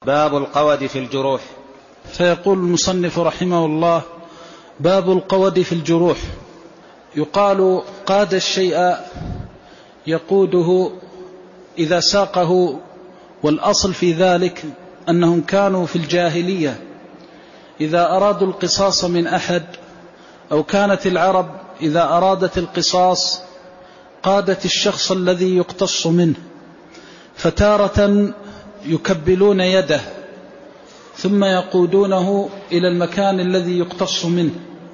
باب القود في الجروح. فيقول المصنف رحمه الله: باب القود في الجروح. يقال قاد الشيء يقوده إذا ساقه، والأصل في ذلك أنهم كانوا في الجاهلية إذا أرادوا القصاص من أحد، أو كانت العرب إذا أرادت القصاص قادت الشخص الذي يقتص منه، فتارة يكبلون يده ثم يقودونه إلى المكان الذي يقتص منه،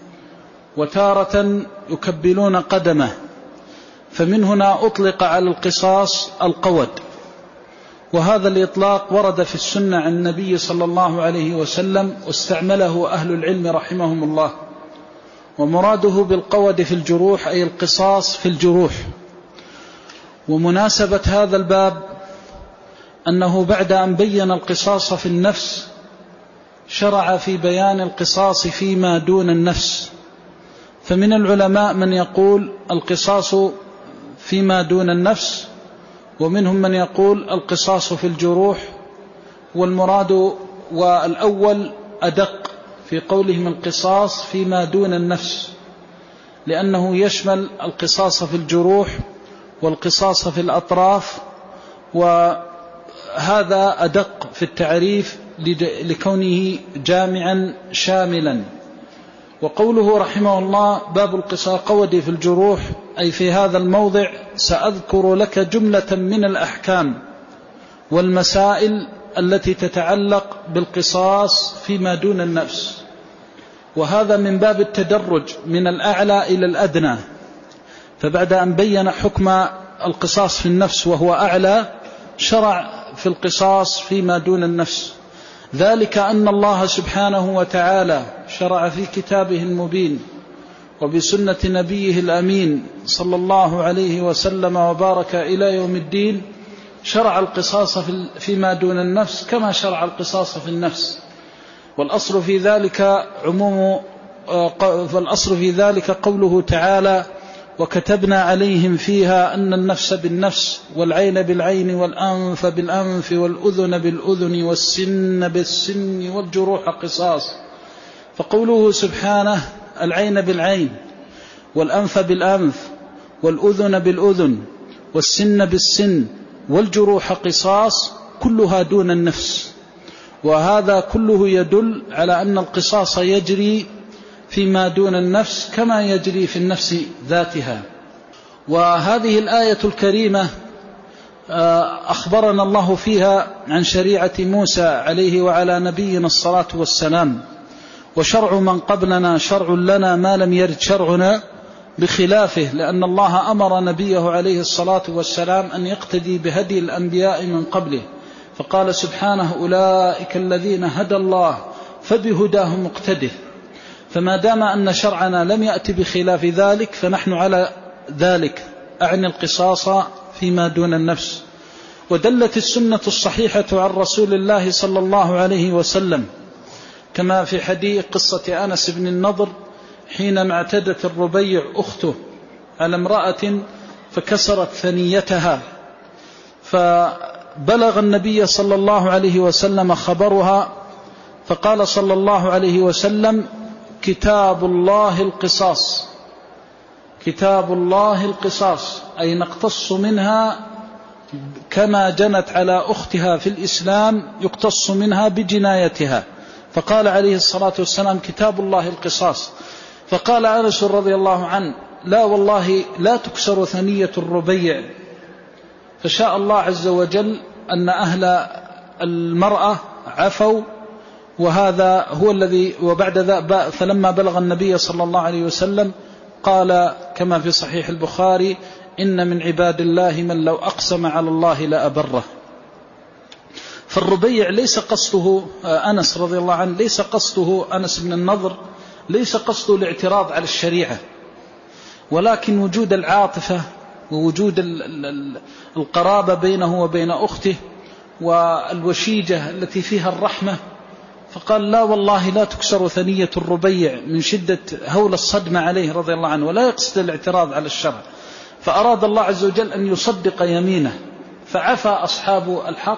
وتارة يكبلون قدمه. فمن هنا أطلق على القصاص القود، وهذا الإطلاق ورد في السنة عن النبي صلى الله عليه وسلم، واستعمله أهل العلم رحمهم الله. ومراده بالقود في الجروح أي القصاص في الجروح. ومناسبة هذا الباب أنه بعد أن بين القصاص في النفس شرع في بيان القصاص فيما دون النفس. فمن العلماء من يقول القصاص فيما دون النفس، ومنهم من يقول القصاص في الجروح. والمراد والأول أدق في قولهم القصاص فيما دون النفس، لأنه يشمل القصاص في الجروح والقصاص في الأطراف، وهذا أدق في التعريف لكونه جامعا شاملا. وقوله رحمه الله باب القود في الجروح، أي في هذا الموضع سأذكر لك جملة من الأحكام والمسائل التي تتعلق بالقصاص فيما دون النفس، وهذا من باب التدرج من الأعلى إلى الأدنى. فبعد أن بين حكم القصاص في النفس وهو أعلى، شرع في القصاص فيما دون النفس. ذلك أن الله سبحانه وتعالى شرع في كتابه المبين وبسنة نبيه الأمين صلى الله عليه وسلم وبارك إلى يوم الدين، شرع القصاص فيما دون النفس كما شرع القصاص في النفس. والأصل في ذلك قوله تعالى: وكتبنا عليهم فيها أن النفس بالنفس والعين بالعين والأنف بالأنف والأذن بالأذن والسن بالسن والجروح قصاص. فقوله سبحانه العين بالعين والأنف بالأنف والأذن بالأذن والسن بالسن والجروح قصاص، كلها دون النفس. وهذا كله يدل على أن القصاص يجري فيما دون النفس كما يجري في النفس ذاتها. وهذه الآية الكريمة أخبرنا الله فيها عن شريعة موسى عليه وعلى نبينا الصلاة والسلام. وشرع من قبلنا شرع لنا ما لم يرد شرعنا بخلافه، لأن الله أمر نبيه عليه الصلاة والسلام أن يقتدي بهدي الأنبياء من قبله، فقال سبحانه: أولئك الذين هدى الله فبهداه مقتده. فما دام أن شرعنا لم يأتي بخلاف ذلك فنحن على ذلك، أعني القصاص فيما دون النفس. ودلت السنة الصحيحة عن رسول الله صلى الله عليه وسلم كما في حديث قصة أنس بن النضر حينما اعتدت الربيع أخته على امرأة فكسرت ثنيتها، فبلغ النبي صلى الله عليه وسلم خبرها، فقال صلى الله عليه وسلم: كتاب الله القصاص، كتاب الله القصاص، أي نقتص منها كما جنت على أختها في الإسلام يقتص منها بجنايتها. فقال عليه الصلاة والسلام: كتاب الله القصاص. فقال أنس رضي الله عنه: لا والله لا تكسر ثنية الربيع. فشاء الله عز وجل أن أهل المرأة عفوا، وهذا هو الذي وبعد ذا فلما بلغ النبي صلى الله عليه وسلم قال كما في صحيح البخاري: إن من عباد الله من لو أقسم على الله لأبره. فالربيع ليس قصده أنس رضي الله عنه، ليس قصده أنس بن النضر، ليس قصده الاعتراض على الشريعة، ولكن وجود العاطفة ووجود القرابة بينه وبين أخته والوشيجة التي فيها الرحمة. فقال: لا والله لا تكسر ثنية الربيع، من شدة هول الصدمة عليه رضي الله عنه، ولا يقصد الاعتراض على الشرع. فأراد الله عز وجل أن يصدق يمينه، فعفى أصحاب الحق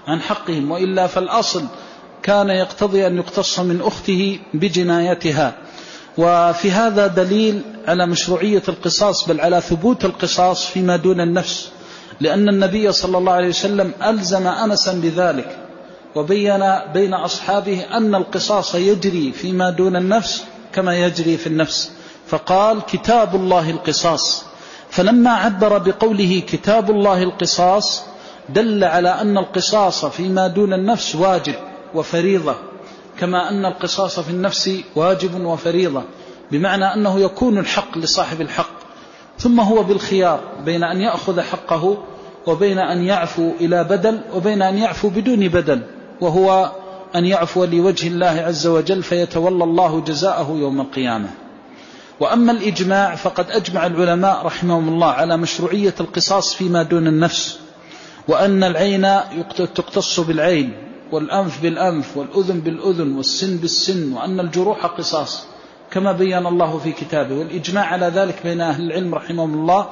عن حقهم، وإلا فالأصل كان يقتضي أن يقتص من أخته بجنايتها. وفي هذا دليل على مشروعية القصاص، بل على ثبوت القصاص فيما دون النفس، لأن النبي صلى الله عليه وسلم ألزم أنسا بذلك، وبين بين أصحابه أن القصاص يجري فيما دون النفس كما يجري في النفس، فقال كتاب الله القصاص. فلما عبر بقوله كتاب الله القصاص دل على أن القصاص فيما دون النفس واجب وفريضة، كما أن القصاص في النفس واجب وفريضة، بمعنى أنه يكون الحق لصاحب الحق، ثم هو بالخيار بين أن يأخذ حقه وبين أن يعفو إلى بدل، وبين أن يعفو بدون بدل، وهو أن يعفو لوجه الله عز وجل فيتولى الله جزاءه يوم القيامة. وأما الإجماع فقد أجمع العلماء رحمهم الله على مشروعية القصاص فيما دون النفس، وأن العين تقتص بالعين، والأنف بالأنف، والأذن بالأذن، والسن بالسن، وأن الجروح قصاص كما بين الله في كتابه، والإجماع على ذلك بين أهل العلم رحمهم الله.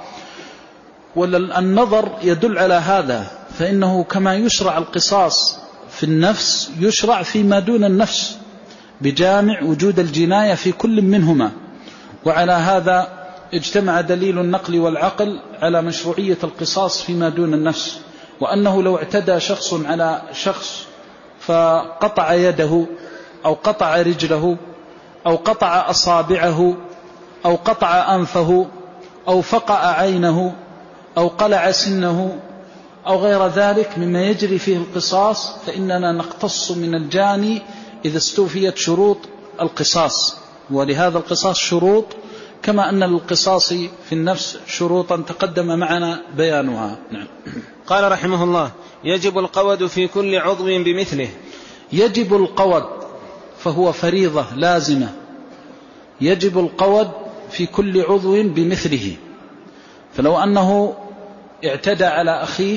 والنظر يدل على هذا، فإنه كما يشرع القصاص في النفس يشرع فيما دون النفس بجامع وجود الجناية في كل منهما. وعلى هذا اجتمع دليل النقل والعقل على مشروعية القصاص فيما دون النفس، وأنه لو اعتدى شخص على شخص فقطع يده أو قطع رجله أو قطع أصابعه أو قطع أنفه أو فقع عينه أو قلع سنه أو غير ذلك مما يجري فيه القصاص، فإننا نقتص من الجاني إذا استوفيت شروط القصاص. ولهذا القصاص شروط، كما أن للقصاص في النفس شروطا تقدم معنا بيانها. نعم. قال رحمه الله: يجب القود في كل عضو بمثله. يجب القود فهو فريضة لازمة، يجب القود في كل عضو بمثله. فلو أنه اعتدى على أخيه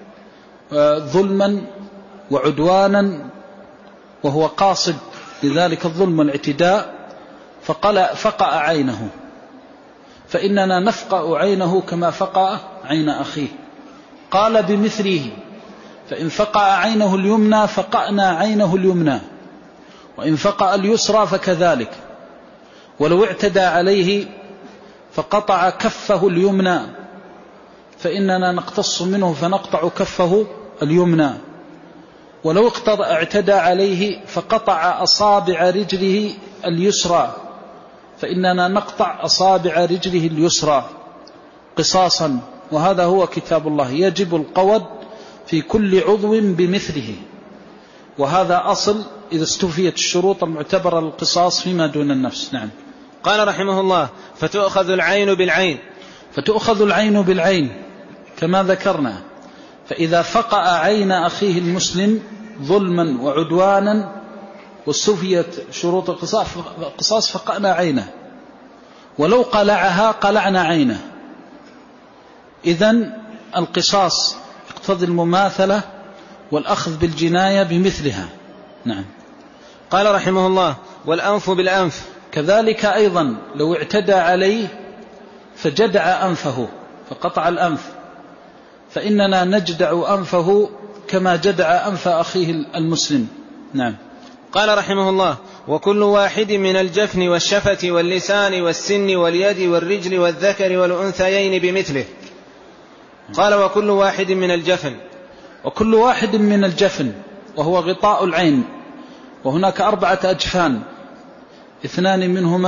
ظلما وعدوانا وهو قاصد لذلك الظلم والاعتداء فقع عينه، فإننا نفقع عينه كما فقع عين أخيه. قال بمثله، فإن فقع عينه اليمنى فقعنا عينه اليمنى، وإن فقع اليسرى فكذلك. ولو اعتدى عليه فقطع كفه اليمنى فإننا نقتص منه فنقطع كفه اليمنى. ولو اعتدى عليه فقطع أصابع رجله اليسرى فإننا نقطع أصابع رجله اليسرى قصاصا. وهذا هو كتاب الله، يجب القود في كل عضو بمثله، وهذا أصل إذا استوفيت الشروط المعتبرة للقصاص فيما دون النفس. نعم. قال رحمه الله: فتؤخذ العين بالعين. فتؤخذ العين بالعين كما ذكرنا، فإذا فقع عين أخيه المسلم ظلما وعدوانا واستوفيت شروط القصاص فقعنا عينه، ولو قلعها قلعنا عينه. إذن القصاص يقتضي المماثلة والأخذ بالجناية بمثلها. نعم. قال رحمه الله: والأنف بالأنف. كذلك أيضا لو اعتدى عليه فجدع أنفه فقطع الأنف فإننا نجدع أنفه كما جدع أنف أخيه المسلم. نعم. قال رحمه الله: وكل واحد من الجفن والشفة واللسان والسن واليد والرجل والذكر والأنثيين بمثله. قال: وكل واحد من الجفن. وكل واحد من الجفن وهو غطاء العين، وهناك 4 أجفان، 2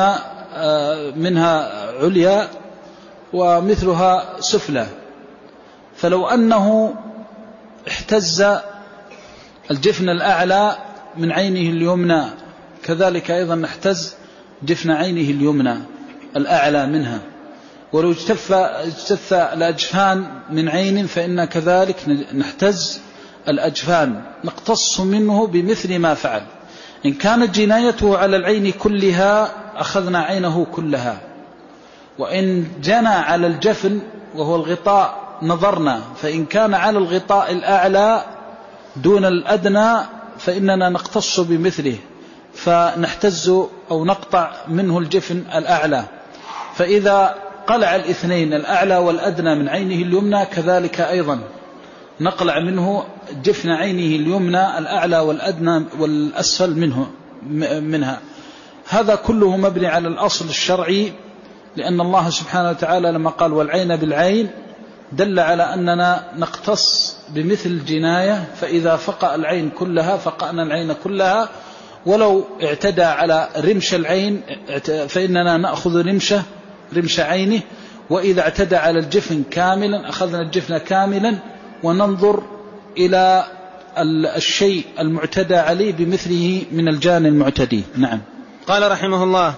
منها عليا ومثلها سفلى. فلو أنه احتز الجفن الأعلى من عينه اليمنى كذلك أيضا نحتز جفن عينه اليمنى الأعلى منها. ولو اجتث الأجفان من عين فإن كذلك نحتز الأجفان، نقتص منه بمثل ما فعل. إن كانت جنايته على العين كلها أخذنا عينه كلها، وإن جنى على الجفن وهو الغطاء نظرنا، فإن كان على الغطاء الأعلى دون الأدنى فإننا نقتص بمثله فنحتز أو نقطع منه الجفن الأعلى. فإذا قلع 2 الأعلى والأدنى من عينه اليمنى كذلك أيضا نقلع منه جفن عينه اليمنى الأعلى والأدنى والأسفل منها. هذا كله مبني على الأصل الشرعي، لأن الله سبحانه وتعالى لما قال والعين بالعين دل على أننا نقتص بمثل الجناية، فإذا فقأ العين كلها فقأنا العين كلها، ولو اعتدى على رمش العين فإننا نأخذ رمش عينه، وإذا اعتدى على الجفن كاملا أخذنا الجفن كاملا، وننظر إلى الشيء المعتدى عليه بمثله من الجان المعتدي. نعم. قال رحمه الله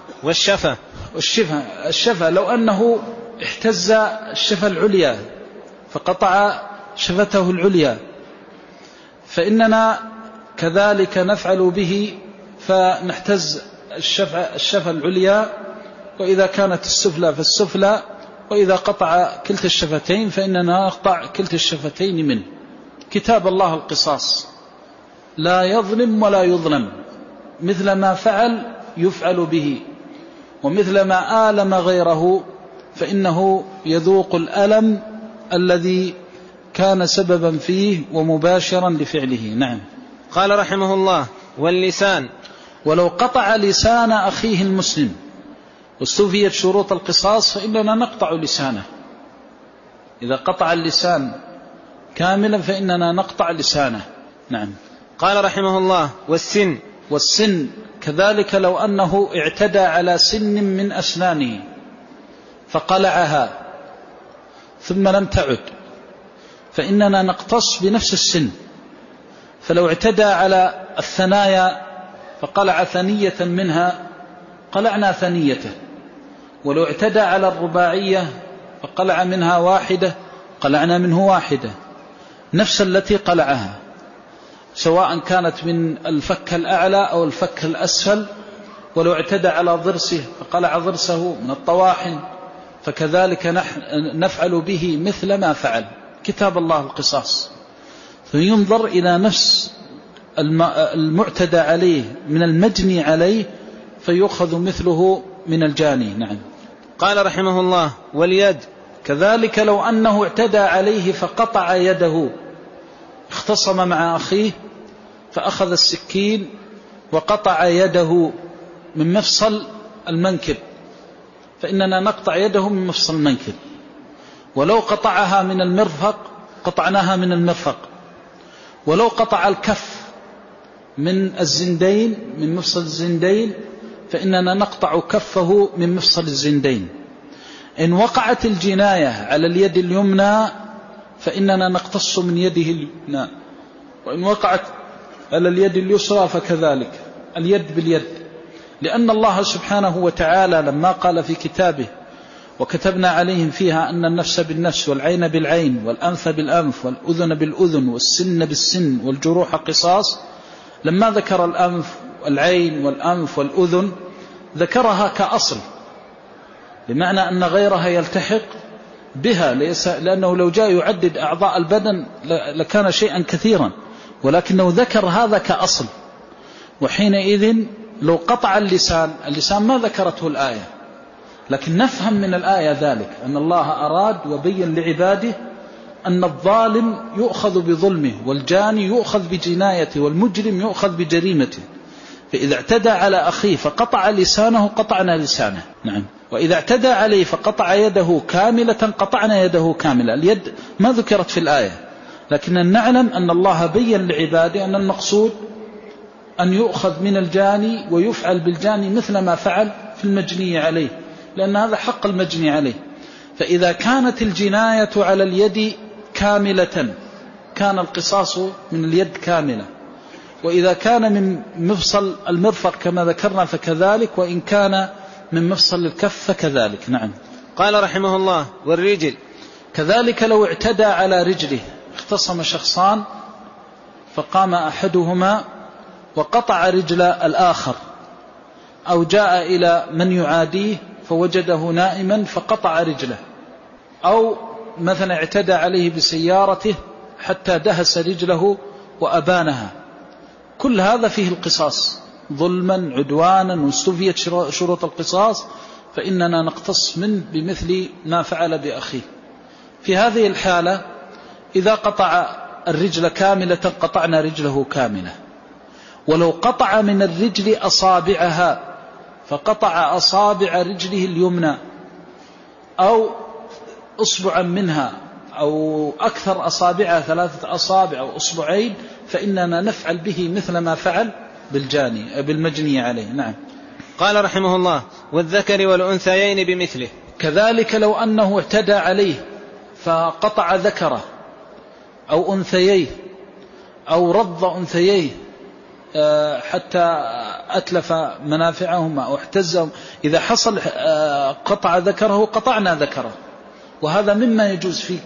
والشفة لو أنه احتز الشفة العليا فقطع شفته العليا فإننا كذلك نفعل به، فنحتز الشفة العليا، وإذا كانت السفلى فالسفلى، وإذا قطع كلتا الشفتين فإننا نقطع كلتا الشفتين منه. كتاب الله القصاص لا يظلم ولا يظلم، مثل ما فعل يفعل به، ومثل ما آلم غيره فإنه يذوق الألم الذي كان سببا فيه ومباشرا لفعله. نعم. قال رحمه الله واللسان، ولو قطع لسان أخيه المسلم واستوفيت شروط القصاص فإننا نقطع لسانه. إذا قطع اللسان كاملا فإننا نقطع لسانه. نعم. قال رحمه الله والسن كذلك لو أنه اعتدى على سن من أسنانه فقلعها ثم لم تعد فإننا نقتص بنفس السن. فلو اعتدى على الثنايا فقلع ثنية منها قلعنا ثنيته، ولو اعتدى على الرباعية فقلع منها واحدة قلعنا منه واحدة، نفس التي قلعها، سواء كانت من الفك الأعلى أو الفك الأسفل. ولو اعتدى على ضرسه فقلع ضرسه من الطواحن، فكذلك نفعل به مثل ما فعل. كتاب الله القصاص، فينظر إلى نفس المعتدى عليه من المجني عليه فيؤخذ مثله من الجاني. نعم. قال رحمه الله واليد كذلك لو أنه اعتدى عليه فقطع يده، اختصم مع أخيه فأخذ السكين وقطع يده من مفصل المنكب، فإننا نقطع يده من مفصل المنكب. ولو قطعها من المرفق قطعناها من المرفق. ولو قطع الكف من الزندين من مفصل الزندين فإننا نقطع كفه من مفصل الزندين. إن وقعت الجناية على اليد اليمنى فإننا نقتص من يده اليمنى، وإن وقعت على اليد اليسرى فكذلك، اليد باليد. لأن الله سبحانه وتعالى لما قال في كتابه وكتبنا عليهم فيها أن النفس بالنفس والعين بالعين والأنف بالأنف والأذن بالأذن والسن بالسن والجروح قصاص، لما ذكر الأنف والعين والأنف والأذن ذكرها كأصل، بمعنى أن غيرها يلتحق بها، لأنه لو جاء يعدد أعضاء البدن لكان شيئا كثيرا، ولكنه ذكر هذا كأصل. وحينئذ لو قطع اللسان ما ذكرته الآية، لكن نفهم من الآية ذلك أن الله أراد وبين لعباده أن الظالم يؤخذ بظلمه، والجاني يؤخذ بجنايته، والمجرم يؤخذ بجريمته. فإذا اعتدى على أخيه فقطع لسانه قطعنا لسانه. نعم. وإذا اعتدى عليه فقطع يده كاملة قطعنا يده كاملة. اليد ما ذكرت في الآية، لكن نعلم أن الله بين لعباده أن المقصود أن يؤخذ من الجاني ويفعل بالجاني مثل ما فعل في المجني عليه، لأن هذا حق المجني عليه. فإذا كانت الجناية على اليد كاملة كان القصاص من اليد كاملة، وإذا كان من مفصل المرفق كما ذكرنا فكذلك، وإن كان من مفصل الكف فكذلك. نعم. قال رحمه الله والرجل كذلك لو اعتدى على رجله، اختصم شخصان فقام أحدهما وقطع رجل الآخر، أو جاء إلى من يعاديه فوجده نائما فقطع رجله، أو مثلا اعتدى عليه بسيارته حتى دهس رجله وأبانها، كل هذا فيه القصاص ظلما عدوانا، واستوفيت شروط القصاص فإننا نقتص منه بمثل ما فعل بأخيه. في هذه الحالة إذا قطع الرجل كاملة قطعنا رجله كاملة. ولو قطع من الرجل أصابعها فقطع أصابع رجله اليمنى أو أصبعا منها أو أكثر أصابعها 3 أصابع أو أصبعين فإننا نفعل به مثل ما فعل بالمجني عليه. نعم. قال رحمه الله: والذكر والأنثيين بمثله. كذلك لو أنه اعتدى عليه فقطع ذكره أو أنثييه أو رض أنثييه حتى أتلف منافعهما أو احتزهم، إذا حصل قطع ذكره قطعنا ذكره. وهذا مما يجوز في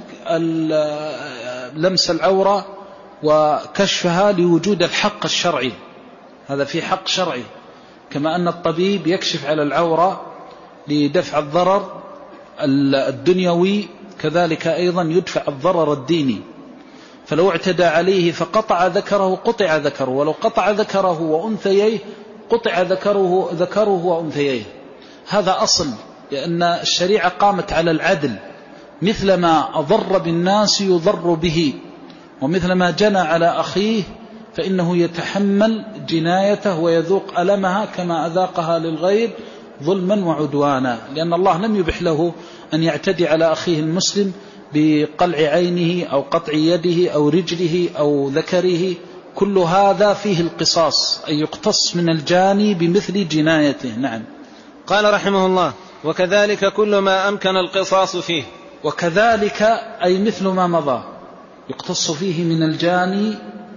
لمس العورة وكشفها لوجود الحق الشرعي، هذا في حق شرعي، كما أن الطبيب يكشف على العورة لدفع الضرر الدنيوي كذلك أيضا يدفع الضرر الديني. فلو اعتدى عليه فقطع ذكره قطع ذكره، ولو قطع ذكره وأنثييه قطع ذكره وأنثييه. هذا أصل، لأن الشريعة قامت على العدل، مثل ما أضر بالناس يضر به، ومثل ما جنى على أخيه فإنه يتحمل جنايته ويذوق ألمها كما أذاقها للغير ظلما وعدوانا، لأن الله لم يبح له أن يعتدي على أخيه المسلم بقلع عينه أو قطع يده أو رجله أو ذكره. كل هذا فيه القصاص، أي يقتص من الجاني بمثل جنايته. نعم. قال رحمه الله: وكذلك كل ما أمكن القصاص فيه. وكذلك أي مثل ما مضى يقتص فيه من الجاني،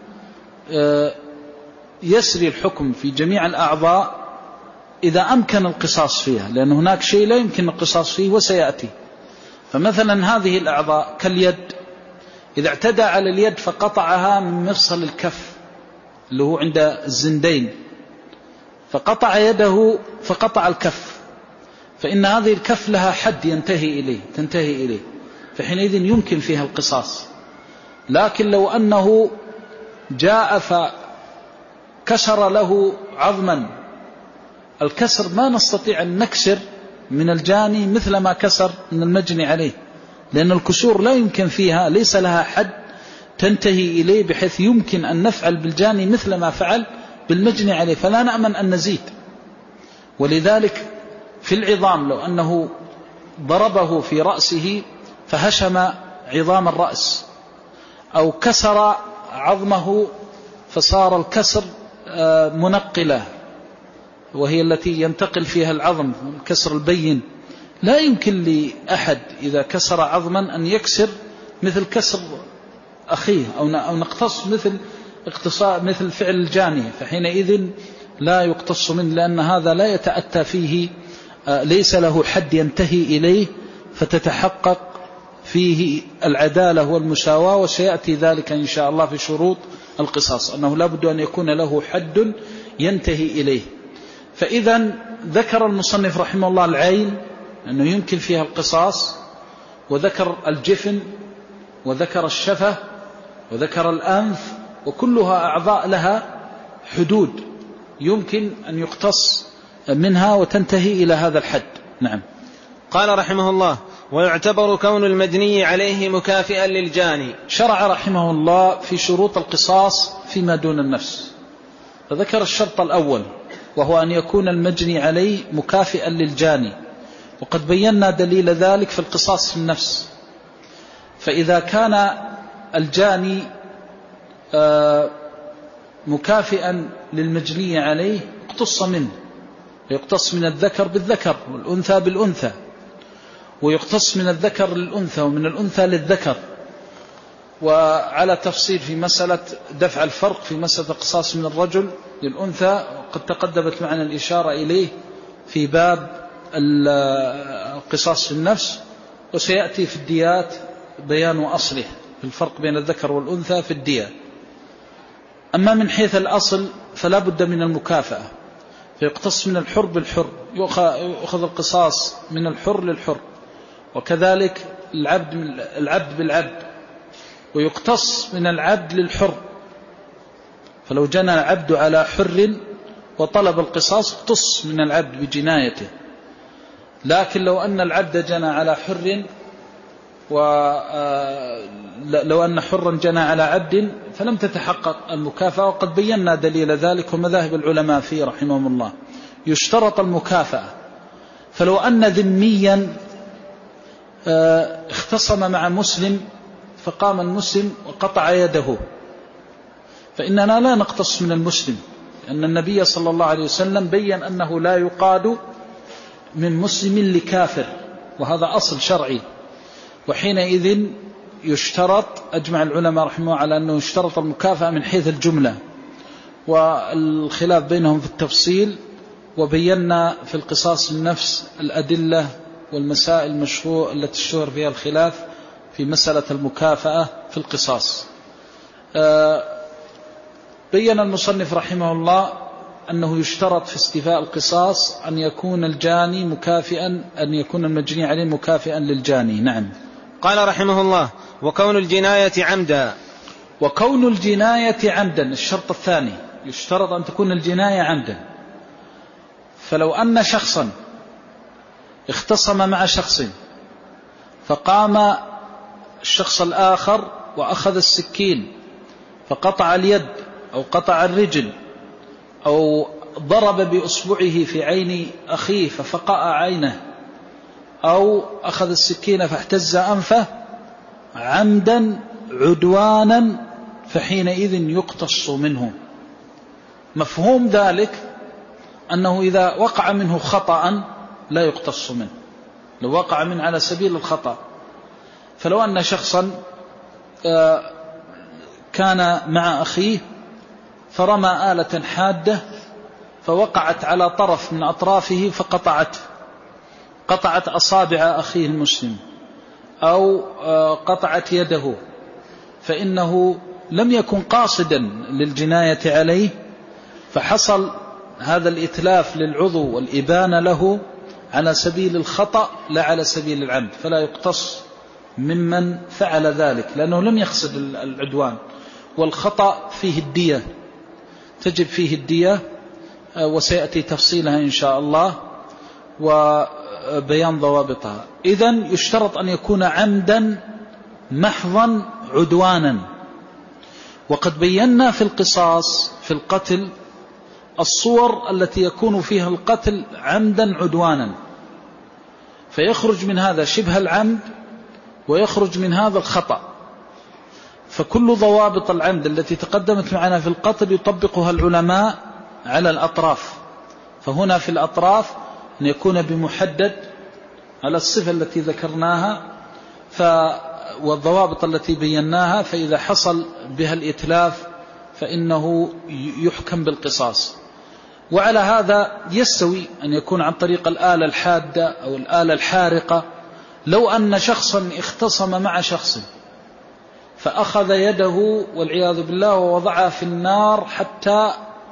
يسري الحكم في جميع الأعضاء إذا أمكن القصاص فيها، لأن هناك شيء لا يمكن القصاص فيه وسيأتي. فمثلا هذه الأعضاء كاليد، إذا اعتدى على اليد فقطعها من مفصل الكف اللي هو عند الزندين، فقطع يده فقطع الكف، فإن هذه الكف لها حد تنتهي إليه، فحينئذ يمكن فيها القصاص. لكن لو أنه جاء فكسر له عظما، الكسر ما نستطيع أن نكسر من الجاني مثل ما كسر من المجني عليه، لأن الكسور لا يمكن فيها، ليس لها حد تنتهي إليه بحيث يمكن أن نفعل بالجاني مثل ما فعل بالمجني عليه، فلا نأمن أن نزيد. ولذلك في العظام لو أنه ضربه في رأسه فهشم عظام الرأس، أو كسر عظمه فصار الكسر منقلة، وهي التي ينتقل فيها العظم، الكسر البين، لا يمكن لأحد إذا كسر عظما أن يكسر مثل كسر أخيه أو نقتص مثل فعل الجاني، فحينئذ لا يقتص منه، لأن هذا لا يتأتى فيه، ليس له حد ينتهي إليه فتتحقق فيه العدالة والمساواة. وسيأتي ذلك إن شاء الله في شروط القصاص، أنه لا بد أن يكون له حد ينتهي إليه. فإذا ذكر المصنف رحمه الله العين أنه يمكن فيها القصاص، وذكر الجفن، وذكر الشفة، وذكر الأنف، وكلها أعضاء لها حدود يمكن أن يقتص منها وتنتهي إلى هذا الحد. نعم. قال رحمه الله: ويعتبر كون المجني عليه مكافئا للجاني. شرع رحمه الله في شروط القصاص فيما دون النفس، فذكر الشرط الأول وهو أن يكون المجني عليه مكافئا للجاني، وقد بينا دليل ذلك في القصاص في النفس. فإذا كان الجاني مكافئا للمجني عليه اقتص منه، يقتص من الذكر بالذكر والأنثى بالأنثى، ويقتص من الذكر للأنثى ومن الأنثى للذكر. وعلى تفصيل في مسألة دفع الفرق في مسألة القصاص من الرجل للأنثى قد تقدمت معنا الإشارة إليه في باب القصاص في النفس، وسيأتي في الديات بيان أصله في الفرق بين الذكر والأنثى في الدية. أما من حيث الأصل فلا بد من المكافأة، فيقتص من الحر بالحر، يؤخذ القصاص من الحر للحر، وكذلك العبد بالعبد، ويقتص من العبد للحر. فلو جنى العبد على حر وطلب القصاص اقتص من العبد بجنايته. لكن لو أن العبد جنى على حر ولو أن حرا جنى على عبد فلم تتحقق المكافأة، وقد بينا دليل ذلك ومذاهب العلماء فيه رحمهم الله. يشترط المكافأة. فلو أن ذميا اختصم مع مسلم فقام المسلم وقطع يده، فإننا لا نقتص من المسلم، لأن النبي صلى الله عليه وسلم بيّن أنه لا يقاد من مسلم لكافر، وهذا أصل شرعي. وحينئذ يشترط، أجمع العلماء رحمه الله على أنه يشترط المكافأة من حيث الجملة، والخلاف بينهم في التفصيل، وبينا في القصاص النفس الأدلة والمسائل المشهورة التي اشتهر فيها الخلاف في مسألة المكافأة في القصاص. بين المصنف رحمه الله أنه يشترط في استيفاء القصاص أن يكون الجاني مكافئا، أن يكون المجني عليه مكافئا للجاني. نعم. قال رحمه الله: وكون الجناية عمدا. وكون الجناية عمدا الشرط الثاني، يشترط أن تكون الجناية عمدا. فلو أن شخصا اختصم مع شخص فقام الشخص الآخر وأخذ السكين فقطع اليد أو قطع الرجل أو ضرب بأصبعه في عين أخيه ففقأ عينه أو أخذ السكين فاحتز أنفه عمدا عدوانا، فحينئذ يقتص منه. مفهوم ذلك أنه إذا وقع منه خطأ لا يقتص منه، لو وقع منه على سبيل الخطأ. فلو أن شخصا كان مع أخيه فرمى آلة حادة فوقعت على طرف من أطرافه قطعت أصابع أخيه المسلم أو قطعت يده، فإنه لم يكن قاصدا للجناية عليه، فحصل هذا الإتلاف للعضو والإبانة له على سبيل الخطأ لا على سبيل العمد، فلا يقتص ممن فعل ذلك، لأنه لم يقصد العدوان. والخطأ فيه الدية، تجب فيه الدية، وسيأتي تفصيلها إن شاء الله وبيان ضوابطها. إذن يشترط أن يكون عمدا محضا عدوانا. وقد بينا في القصاص في القتل الصور التي يكون فيها القتل عمدا عدوانا، فيخرج من هذا شبه العمد ويخرج من هذا الخطأ. فكل ضوابط العمد التي تقدمت معنا في القتل يطبقها العلماء على الأطراف. فهنا في الأطراف أن يكون بمحدد على الصفة التي ذكرناها والضوابط التي بيناها، فإذا حصل بها الإتلاف فإنه يحكم بالقصاص. وعلى هذا يستوي أن يكون عن طريق الآلة الحادة أو الآلة الحارقة. لو أن شخصا اختصم مع شخص فأخذ يده والعياذ بالله ووضعها في النار حتى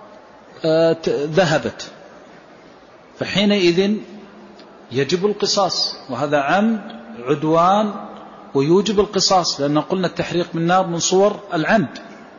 ذهبت، فحينئذ يجب القصاص، وهذا عمد عدوان ويوجب القصاص، لأن قلنا التحريق بالنار من صور العمد.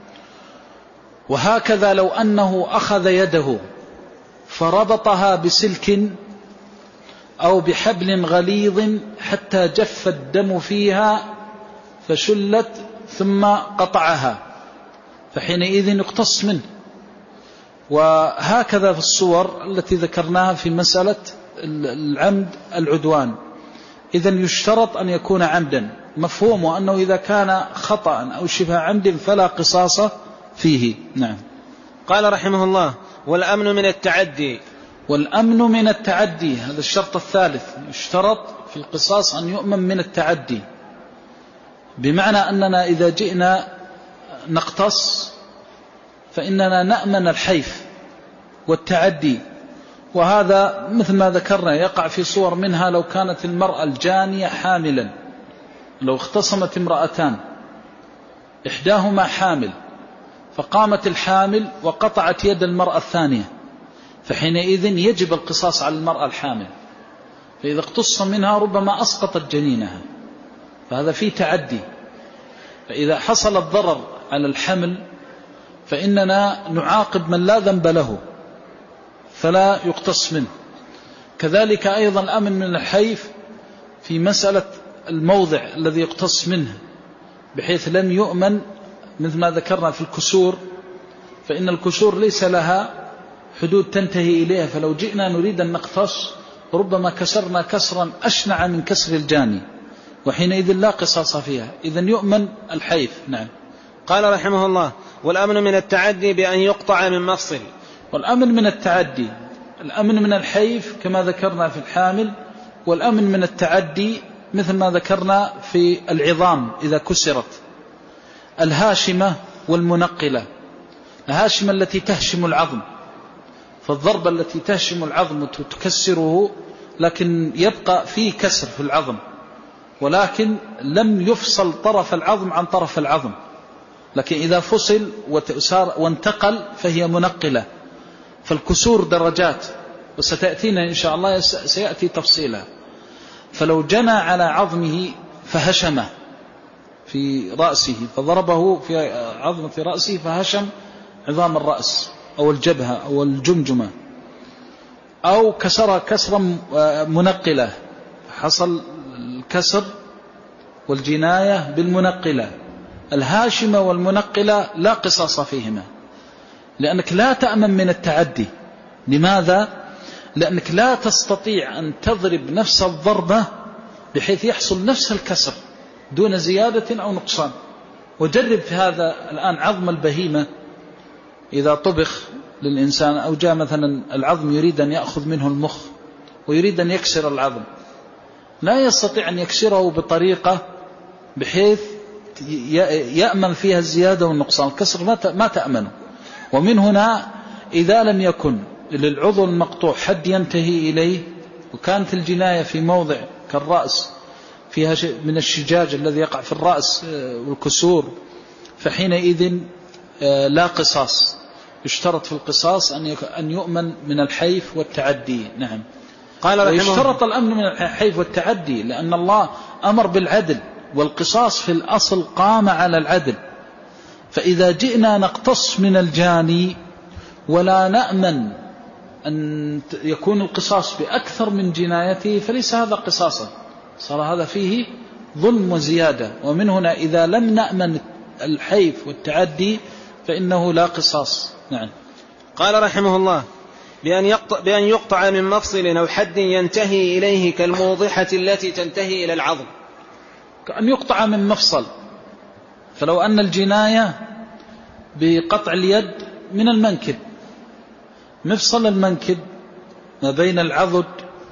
وهكذا لو أنه أخذ يده فربطها بسلك أو بحبل غليظ حتى جف الدم فيها فشلت ثم قطعها، فحينئذ يقتص منه. وهكذا في الصور التي ذكرناها في مسألة العمد العدوان. إذن يشترط أن يكون عمدا، مفهومه أنه إذا كان خطأ أو شبه عمد فلا قصاص فيه. نعم. قال رحمه الله: والأمن من التعدي. والأمن من التعدي هذا الشرط الثالث، يشترط في القصاص أن يؤمن من التعدي، بمعنى أننا إذا جئنا نقتص فإننا نأمن الحيف والتعدي. وهذا مثل ما ذكرنا يقع في صور منها لو كانت المرأة الجانية حاملا، لو اختصمت امرأتان إحداهما حامل فقامت الحامل وقطعت يد المرأة الثانية، فحينئذ يجب القصاص على المرأة الحامل، فإذا اقتص منها ربما أسقطت جنينها، فهذا فيه تعدي. فإذا حصل الضرر على الحمل فإننا نعاقب من لا ذنب له فلا يقتص منه. كذلك أيضا الأمن من الحيف في مسألة الموضع الذي يقتص منه بحيث لم يؤمن، مثل ما ذكرنا في الكسور، فإن الكسور ليس لها حدود تنتهي إليها، فلو جئنا نريد أن نقتص ربما كسرنا كسرا أشنع من كسر الجاني، وحينئذ لا قصاص فيها. إذن يؤمن الحيف. نعم. قال رحمه الله: والأمن من التعدي بأن يقطع من مفصل. والأمن من التعدي، الأمن من الحيف كما ذكرنا في الحامل، والأمن من التعدي مثل ما ذكرنا في العظام إذا كسرت، الهاشمة والمنقلة. الهاشمة التي تهشم العظم، فالضربة التي تهشم العظم وتكسره، لكن يبقى فيه كسر في العظم، ولكن لم يفصل طرف العظم عن طرف العظم، لكن إذا فصل وانتقل فهي منقلة. فالكسور درجات، وستأتينا إن شاء الله سيأتي تفصيلها. فلو جنى على عظمه فهشمه في رأسه، فضربه في عظمة رأسه فهشم عظام الرأس أو الجبهة أو الجمجمة، أو كسر كسرا منقلة، حصل الكسر والجناية بالمنقلة. الهاشمة والمنقلة لا قصاص فيهما، لأنك لا تأمن من التعدي. لماذا؟ لأنك لا تستطيع أن تضرب نفس الضربة بحيث يحصل نفس الكسر دون زيادة أو نقصان. وجرب في هذا الآن عظم البهيمة إذا طبخ للإنسان، أو جاء مثلا العظم يريد أن يأخذ منه المخ ويريد أن يكسر العظم، لا يستطيع أن يكسره بطريقة بحيث يأمن فيها الزيادة والنقصان. الكسر ما تأمنه. ومن هنا إذا لم يكن للعضو المقطوع حد ينتهي إليه، وكانت الجناية في موضع كالرأس فيها شيء من الشجاج الذي يقع في الرأس والكسور، فحينئذ لا قصاص. يشترط في القصاص أن يؤمن من الحيف والتعدي. نعم. قال ويشترط الأمن من الحيف والتعدي لأن الله أمر بالعدل، والقصاص في الأصل قام على العدل. فإذا جئنا نقتص من الجاني ولا نأمن أن يكون القصاص بأكثر من جنايته، فليس هذا قصاصا، صار هذا فيه ظلم وزيادة. ومن هنا إذا لم نأمن الحيف والتعدي فإنه لا قصاص. نعم. قال رحمه الله: بأن يقطع من مفصل أو حد ينتهي إليه كالموضحة التي تنتهي إلى العظم. كأن يقطع من مفصل، فلو أن الجناية بقطع اليد من المنكب، مفصل المنكب ما بين العضد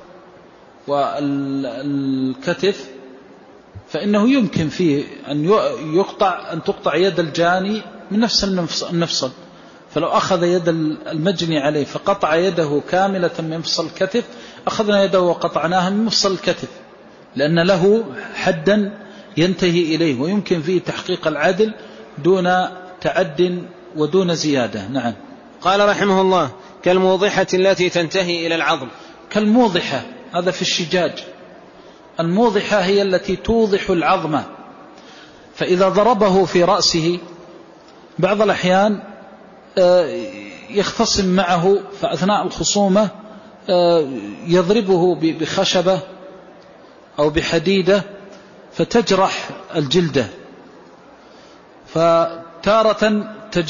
والكتف، فإنه يمكن فيه أن تقطع يد الجاني من نفس المفصل. فلو أخذ يد المجني عليه فقطع يده كاملة من مفصل الكتف، أخذنا يده وقطعناها من مفصل الكتف، لأن له حدا ينتهي إليه، ويمكن فيه تحقيق العدل دون تعد ودون زيادة. نعم. قال رحمه الله: كالموضحة التي تنتهي إلى العظم. كالموضحة هذا في الشجاج. الموضحة هي التي توضح العظم، فإذا ضربه في رأسه بعض الأحيان يختصم معه، فأثناء الخصومة يضربه بخشبة أو بحديدة فتجرح الجلدة، فتارة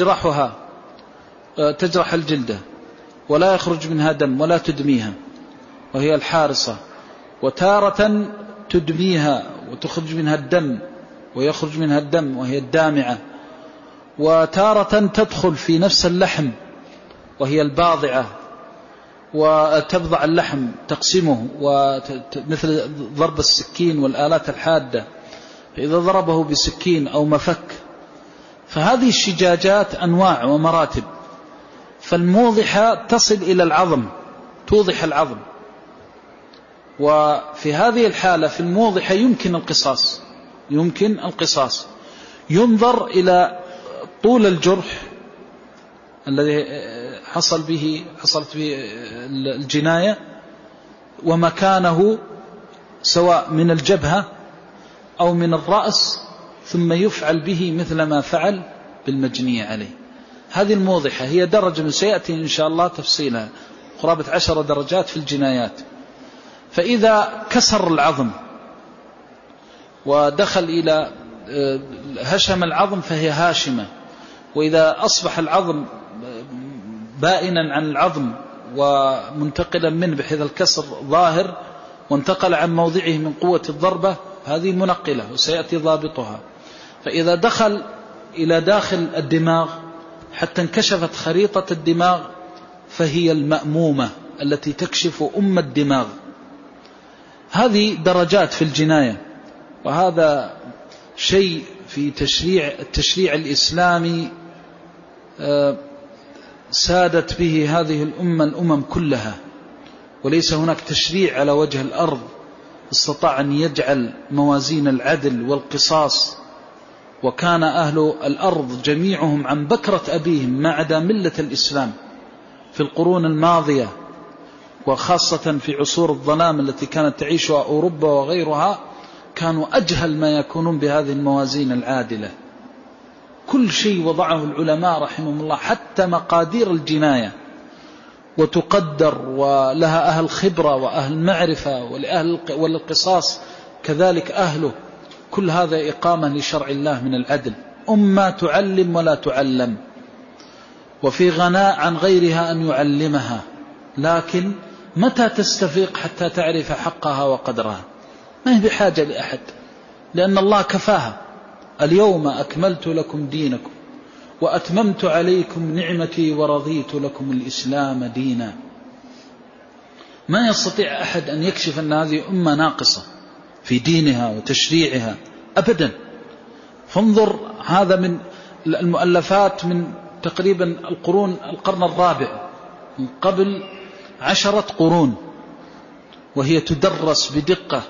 تجرح الجلدة ولا يخرج منها دم ولا تدميها وهي الحارصة، وتارة تدميها وتخرج منها الدم ويخرج منها الدم وهي الدامعة، وتارة تدخل في نفس اللحم وهي الباضعة وتبضع اللحم تقسمه، مثل ضرب السكين والآلات الحادة، فإذا ضربه بسكين أو مفك. فهذه الشجاجات أنواع ومراتب. فالموضحة تصل إلى العظم، توضح العظم، وفي هذه الحالة في الموضحة يمكن القصاص. ينظر إلى طول الجرح الذي حصلت به الجناية ومكانه، سواء من الجبهة أو من الرأس، ثم يفعل به مثل ما فعل بالمجني عليه. هذه الموضحة هي درجة من سيأتي إن شاء الله تفصيلها، قرابة 10 درجات في الجنايات. فإذا كسر العظم ودخل إلى هشم العظم فهي هاشمة، وإذا أصبح العظم بائنا عن العظم ومنتقلا منه بحيث الكسر ظاهر وانتقل عن موضعه من قوة الضربة، هذه منقلة وسيأتي ضابطها. فإذا دخل إلى داخل الدماغ حتى انكشفت خريطة الدماغ فهي المأمومة التي تكشف الدماغ. هذه درجات في الجناية، وهذا شيء في التشريع الإسلامي سادت به هذه الأمم كلها، وليس هناك تشريع على وجه الأرض استطاع أن يجعل موازين العدل والقصاص، وكان أهل الأرض جميعهم عن بكرة أبيهم ما عدا ملة الإسلام في القرون الماضية، وخاصة في عصور الظلام التي كانت تعيشها أوروبا وغيرها، كانوا أجهل ما يكونون بهذه الموازين العادلة. كل شيء وضعه العلماء رحمهم الله، حتى مقادير الجناية وتقدر، ولها أهل خبرة وأهل معرفة، وللقصاص كذلك أهله. كل هذا إقامة لشرع الله من العدل. أمة تعلم ولا تعلم، وفي غناء عن غيرها أن يعلمها، لكن متى تستفيق حتى تعرف حقها وقدرها؟ ما هي بحاجة لأحد، لأن الله كفاها. اليوم أكملت لكم دينكم وأتممت عليكم نعمتي ورضيت لكم الإسلام دينا. ما يستطيع أحد أن يكشف أن هذه أمة ناقصة في دينها وتشريعها أبدا. فانظر، هذا من المؤلفات من تقريبا القرن الرابع، من قبل 10 قرون، وهي تدرس بدقة،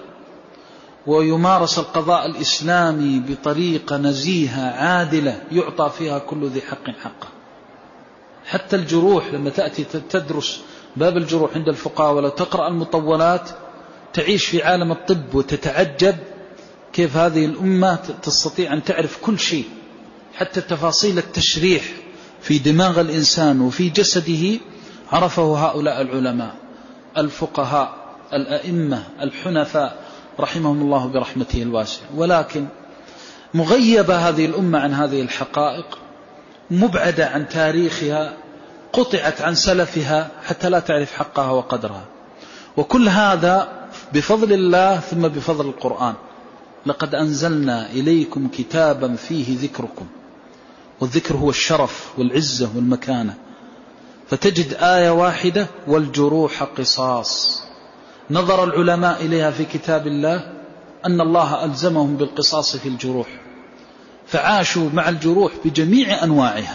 ويمارس القضاء الإسلامي بطريقة نزيهة عادلة يعطى فيها كل ذي حق حقه. حتى الجروح لما تأتي تدرس باب الجروح عند الفقهاء ولا تقرأ المطولات تعيش في عالم الطب وتتعجب كيف هذه الأمة تستطيع أن تعرف كل شيء، حتى تفاصيل التشريح في دماغ الإنسان وفي جسده عرفه هؤلاء العلماء الفقهاء الأئمة الحنفاء رحمهم الله برحمته الواسعة. ولكن مغيبة هذه الأمة عن هذه الحقائق، مبعدة عن تاريخها، قطعت عن سلفها حتى لا تعرف حقها وقدرها. وكل هذا بفضل الله ثم بفضل القرآن. لقد أنزلنا إليكم كتابا فيه ذكركم، والذكر هو الشرف والعزة والمكانة. فتجد آية واحدة: والجروح قصاص. نظر العلماء إليها في كتاب الله أن الله ألزمهم بالقصاص في الجروح، فعاشوا مع الجروح بجميع أنواعها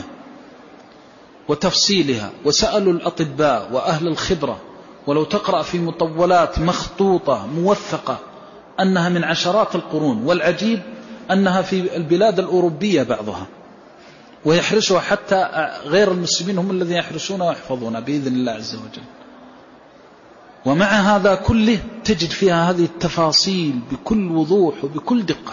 وتفصيلها، وسألوا الأطباء وأهل الخبرة. ولو تقرأ في مطولات مخطوطة موثقة أنها من عشرات القرون، والعجيب أنها في البلاد الأوروبية بعضها، ويحرسها حتى غير المسلمين هم الذين يحرسون ويحفظون بإذن الله عز وجل. ومع هذا كله تجد فيها هذه التفاصيل بكل وضوح وبكل دقة.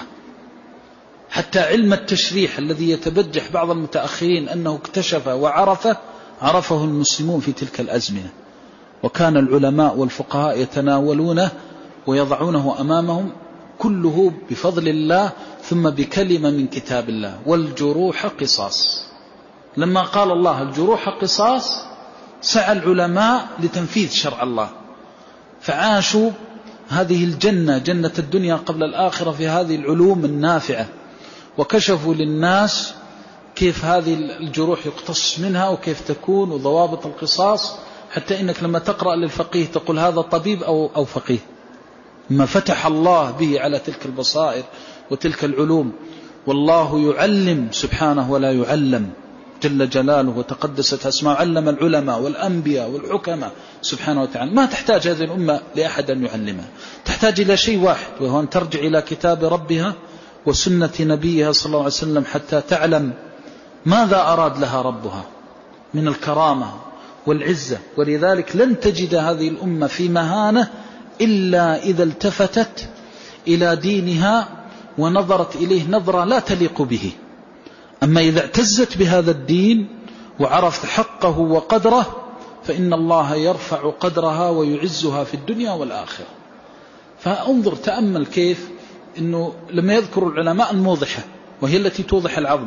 حتى علم التشريح الذي يتبجح بعض المتأخرين أنه اكتشف وعرفه، عرفه المسلمون في تلك الأزمنة، وكان العلماء والفقهاء يتناولونه ويضعونه أمامهم، كله بفضل الله ثم بكلمة من كتاب الله: والجروح قصاص. لما قال الله الجروح قصاص سعى العلماء لتنفيذ شرع الله، فعاشوا هذه الجنة، جنة الدنيا قبل الآخرة، في هذه العلوم النافعة، وكشفوا للناس كيف هذه الجروح يقتص منها وكيف تكون وضوابط القصاص. حتى إنك لما تقرأ للفقيه تقول هذا طبيب أو فقيه، ما فتح الله به على تلك البصائر وتلك العلوم. والله يعلم سبحانه ولا يعلم جل جلاله وتقدست أسماء. علم العلماء والأنبياء والحكماء سبحانه وتعالى. ما تحتاج هذه الأمة لأحد أن يعلمها، تحتاج إلى شيء واحد، وهو أن ترجع إلى كتاب ربها وسنة نبيها صلى الله عليه وسلم حتى تعلم ماذا أراد لها ربها من الكرامة والعزة. ولذلك لن تجد هذه الأمة في مهانة إلا إذا التفتت إلى دينها ونظرت إليه نظرة لا تليق به. أما إذا اعتزت بهذا الدين وعرفت حقه وقدره فإن الله يرفع قدرها ويعزها في الدنيا والآخرة. فانظر تأمل كيف أنه لما يذكر العلماء الموضحة وهي التي توضح العظم،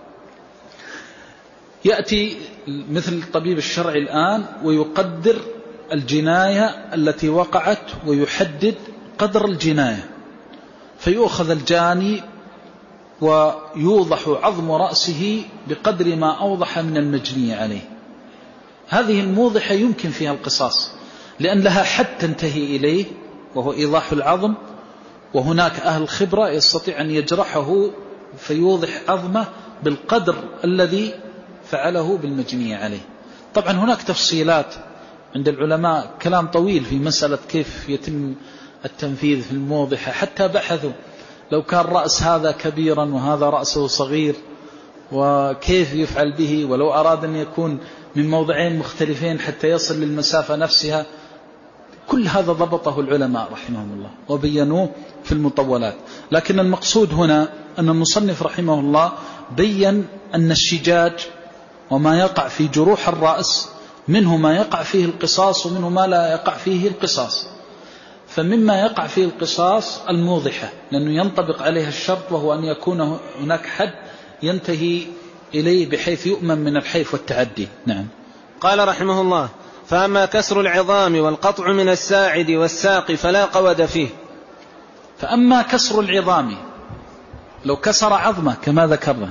يأتي مثل الطبيب الشرعي الآن ويقدر الجناية التي وقعت ويحدد قدر الجناية، فيؤخذ الجاني ويوضح عظم رأسه بقدر ما أوضح من المجني عليه. هذه الموضحة يمكن فيها القصاص لأن لها حد تنتهي إليه وهو إيضاح العظم، وهناك أهل خبرة يستطيع أن يجرحه فيوضح عظمه بالقدر الذي فعله بالمجني عليه. طبعا هناك تفصيلات عند العلماء، كلام طويل في مسألة كيف يتم التنفيذ في الموضحة، حتى بحثوا لو كان رأس هذا كبيرا وهذا رأسه صغير وكيف يفعل به، ولو أراد أن يكون من موضعين مختلفين حتى يصل للمسافة نفسها. كل هذا ضبطه العلماء رحمهم الله وبينوه في المطولات. لكن المقصود هنا أن المصنف رحمه الله بيّن أن الشجاج وما يقع في جروح الرأس منه ما يقع فيه القصاص ومنه ما لا يقع فيه القصاص. فمما يقع فيه القصاص الموضحة، لأنه ينطبق عليها الشرط وهو أن يكون هناك حد ينتهي إليه بحيث يؤمن من الحيف والتعدي. نعم. قال رحمه الله: فأما كسر العظام والقطع من الساعد والساق فلا قود فيه. فأما كسر العظام، لو كسر عظمه كما ذكرنا،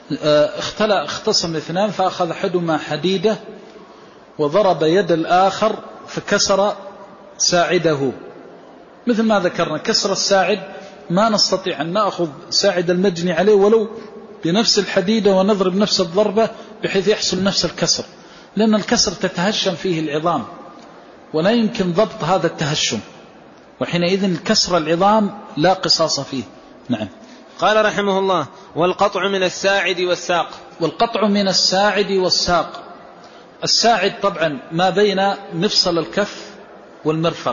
اختصم اثنان فأخذ أحدهما حديدة وضرب يد الآخر فكسر ساعده، مثل ما ذكرنا كسر الساعد ما نستطيع أن نأخذ ساعد المجني عليه ولو بنفس الحديدة ونضرب نفس الضربة بحيث يحصل نفس الكسر، لأن الكسر تتهشم فيه العظام ولا يمكن ضبط هذا التهشم، وحينئذ كسر العظام لا قصاص فيه. نعم. قال رحمه الله: والقطع من الساعد والساق. والقطع من الساعد والساق، الساعد طبعا ما بين مفصل الكف والمرفق،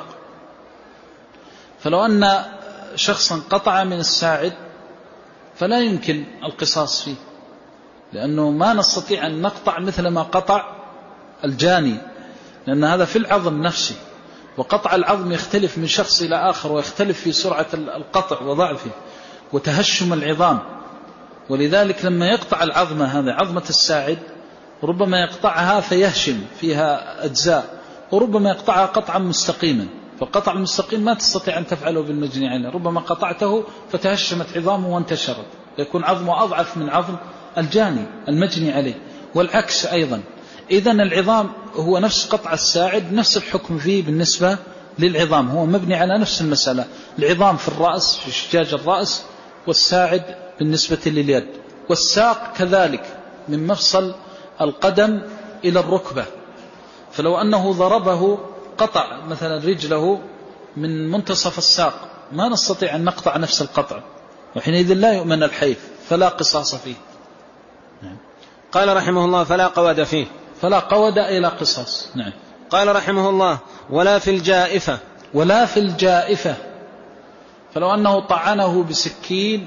فلو أن شخصا قطع من الساعد فلا يمكن القصاص فيه، لأنه ما نستطيع أن نقطع مثل ما قطع الجاني، لأن هذا في العظم نفسه، وقطع العظم يختلف من شخص إلى آخر ويختلف في سرعة القطع وضعفه وتهشم العظام. ولذلك لما يقطع العظمة هذا عظمة الساعد ربما يقطعها فيهشم فيها أجزاء، وربما يقطعها قطعا مستقيما، فالقطع المستقيم ما تستطيع أن تفعله بالمجني عليه، ربما قطعته فتهشمت عظامه وانتشرت، يكون عظمه أضعف من عظم الجاني المجني عليه، والعكس أيضا. إذن العظام هو نفس قطع الساعد، نفس الحكم فيه بالنسبة للعظام، هو مبني على نفس المسألة، العظام في الرأس في شجاج الرأس، والساعد بالنسبة لليد، والساق كذلك من مفصل القدم إلى الركبة، فلو أنه ضربه قطع مثلا رجله من منتصف الساق ما نستطيع أن نقطع نفس القطع، وحينئذ لا يؤمن الحيف فلا قصاص فيه. قال رحمه الله: فلا قود فيه. فلا قود إلى قصاص. نعم. قال رحمه الله: ولا في الجائفة. ولا في الجائفة، فلو أنه طعنه بسكين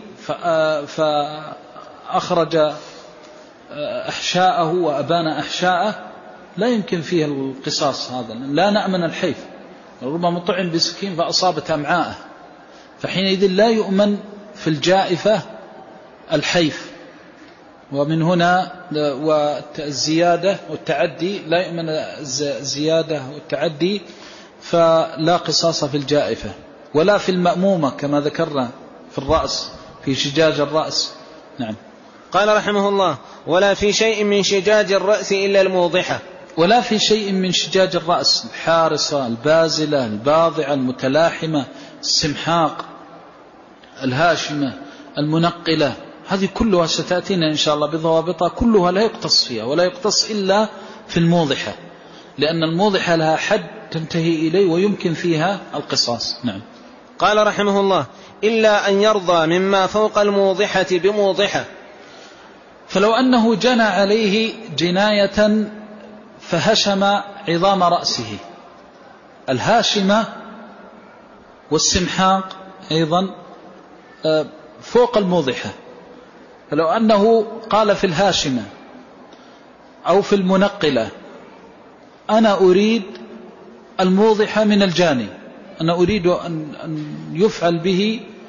فأخرج أحشاءه وأبان أحشاءه لا يمكن فيه القصاص، هذا لا نأمن الحيف، ربما طعن بسكين فأصابت أمعاءه، فحينئذ لا يؤمن في الجائفة الحيف، ومن هنا والزيادة والتعدي لا يؤمن الزيادة والتعدي، فلا قصاص في الجائفة. ولا في المأمومة كما ذكرنا في الرأس في شجاج الرأس. نعم. قال رحمه الله: ولا في شيء من شجاج الرأس إلا الموضحة. ولا في شيء من شجاج الرأس، الحارصة البازلة الباضعة المتلاحمة السمحاق الهاشمة المنقلة، هذه كلها ستأتينا إن شاء الله بضوابطها، كلها لا يقتص فيها ولا يقتص إلا في الموضحة، لأن الموضحة لها حد تنتهي إليه ويمكن فيها القصاص. نعم. قال رحمه الله: إلا أن يرضى مما فوق الموضحة بموضحة. فلو أنه جنى عليه جناية فهشم عظام رأسه، الهاشمة والسمحاق أيضا فوق الموضحة، فلو أنه قال في الهاشمة أو في المنقلة: أنا أريد الموضحة من الجاني، أنا أريد أن يفعل به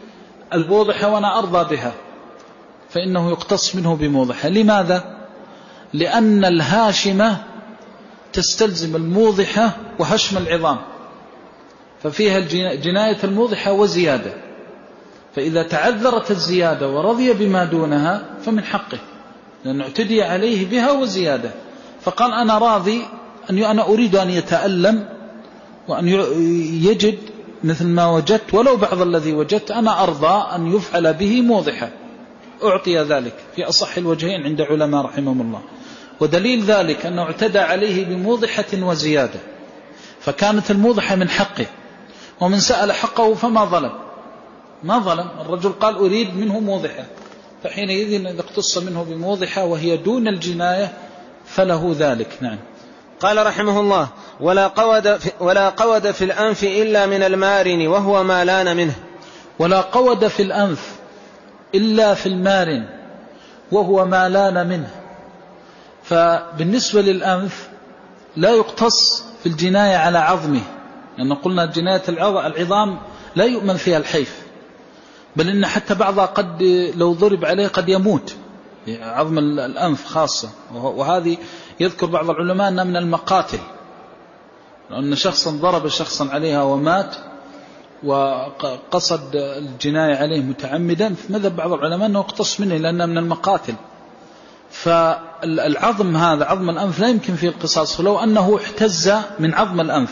الموضحة وأنا أرضى بها، فإنه يقتص منه بموضحة. لماذا؟ لأن الهاشمة تستلزم الموضحة وهشم العظام، ففيها جناية الموضحة وزيادة، فإذا تعذرت الزيادة ورضي بما دونها فمن حقه، لأنه اعتدي عليه بها وزيادة. فقال أنا راضي، أنا أريد أن يتألم وأن يجد مثل ما وجدت ولو بعض الذي وجدت، أنا أرضى أن يفعل به موضحة، أعطي ذلك في أصح الوجهين عند علماء رحمهم الله. ودليل ذلك أنه اعتدى عليه بموضحة وزيادة، فكانت الموضحة من حقه، ومن سأل حقه فما ظلم، ما ظلم. الرجل قال أريد منه موضحة، فحينئذ إذا اقتص منه بموضحة وهي دون الجناية فله ذلك. نعم. قال رحمه الله: ولا قود في الأنف إلا من المارن وهو ما لان منه. ولا قود في الأنف إلا في المارن وهو ما لان منه. فبالنسبة للأنف لا يقتص في الجناية على عظمه، لأن قلنا جناية العظام لا يؤمن فيها الحيف، بل إن حتى بعضها قد لو ضرب عليه قد يموت، عظم الأنف خاصة. وهذه يذكر بعض العلماء أنها من المقاتل، لأن شخصا ضرب شخصا عليها ومات وقصد الجناية عليه متعمدا، فمذهب بعض العلماء أنه يقتص منه لأنها من المقاتل. فالعظم هذا عظم الأنف لا يمكن فيه القصاص، فلو أنه احتز من عظم الأنف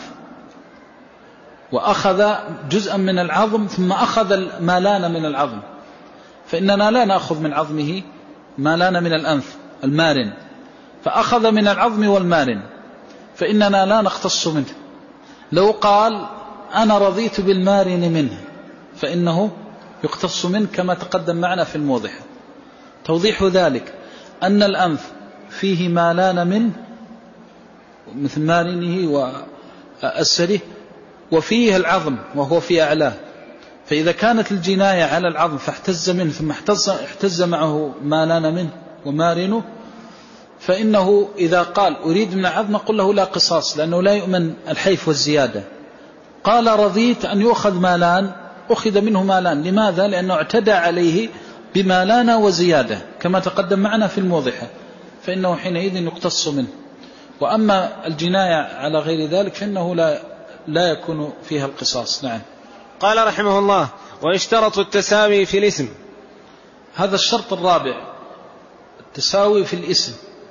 وأخذ جزءا من العظم ثم أخذ ما لان من العظم، فإننا لا نأخذ من عظمه ما لان من الأنف المارن، فأخذ من العظم والمارن، فإننا لا نختص منه. لو قال أنا رضيت بالمارن منه فإنه يقتص منه كما تقدم معنا في الموضحة. توضيح ذلك أن الأنف فيه ما لان منه مثل مارنه وأسره، وفيه العظم وهو في أعلاه، فإذا كانت الجناية على العظم فاحتز منه ثم احتز معه ما لان منه ومارنه، فإنه إذا قال أريد من العظم نقول له لا قصاص، لأنه لا يؤمن الحيف والزيادة. قال رضيت أن يؤخذ ما لان، أخذ منه ما لان. لماذا؟ لأنه اعتدى عليه بما لان وزيادة كما تقدم معنا في الموضحة، فإنه حينئذ يقتص منه. وأما الجناية على غير ذلك فإنه لا يكون فيها القصاص. نعم. قال رحمه الله: واشترط التساوي في الاسم. هذا الشرط الرابع، التساوي في الاسم،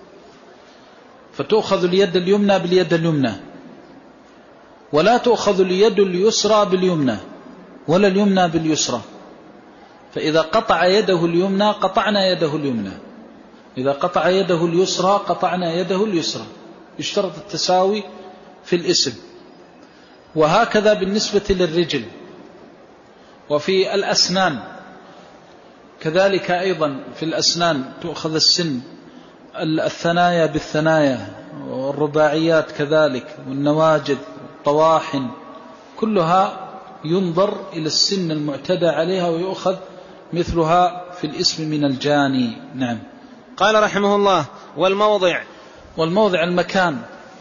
فتؤخذ اليد اليمنى باليد اليمنى، ولا تؤخذ اليد اليسرى باليمنى ولا اليمنى باليسرى. فإذا قطع يده اليمنى قطعنا يده اليمنى، إذا قطع يده اليسرى قطعنا يده اليسرى. يشترط التساوي في الاسم. وهكذا بالنسبة للرجل. وفي الأسنان كذلك أيضا، في الأسنان تؤخذ السن، الثنايا بالثنايا، والرباعيات كذلك، والنواجذ والطواحن، كلها ينظر إلى السن المعتدى عليها ويؤخذ مثلها في الاسم من الجاني. نعم. قال رحمه الله: والموضع المكان.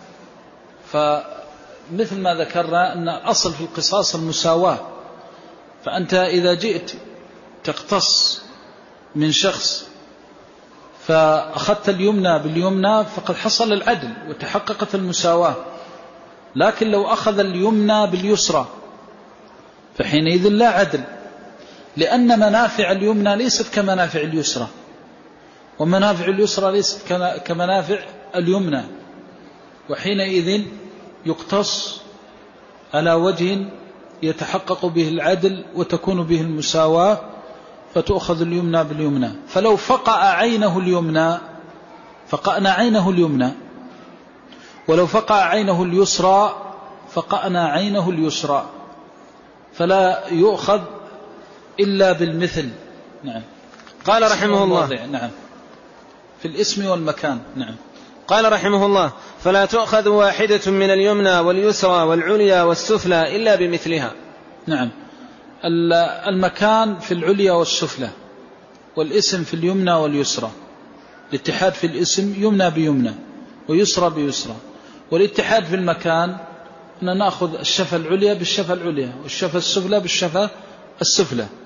فمثل ما ذكرنا أن الأصل في القصاص المساواة، فأنت إذا جئت تقتص من شخص فأخذت اليمنى باليمنى فقد حصل العدل وتحققت المساواة. لكن لو أخذ اليمنى باليسرى فحينئذ لا عدل، لأن منافع اليمنى ليست كمنافع اليسرى، ومنافع اليسرى ليست كمنافع اليمنى، وحينئذ يقتص على وجه يتحقق به العدل وتكون به المساواة، فتؤخذ اليمنى باليمنى. فلو فقع عينه اليمنى فقأنا عينه اليمنى، ولو فقع عينه اليسرى فقأنا عينه اليسرى، فلا يؤخذ إلا بالمثل. نعم. قال رحمه الله: نعم، في الاسم والمكان. نعم. قال رحمه الله: فلا تؤخذ واحدة من اليمنى واليسرى والعليا والسفلى إلا بمثلها. نعم. المكان في العليا والسفلى، والاسم في اليمنى واليسرى. الاتحاد في الاسم يمنى بيمنى ويسرى بيسرى، والاتحاد في المكان أن نأخذ الشفة العليا بالشفة العليا والشفة السفلى بالشفة السفلى.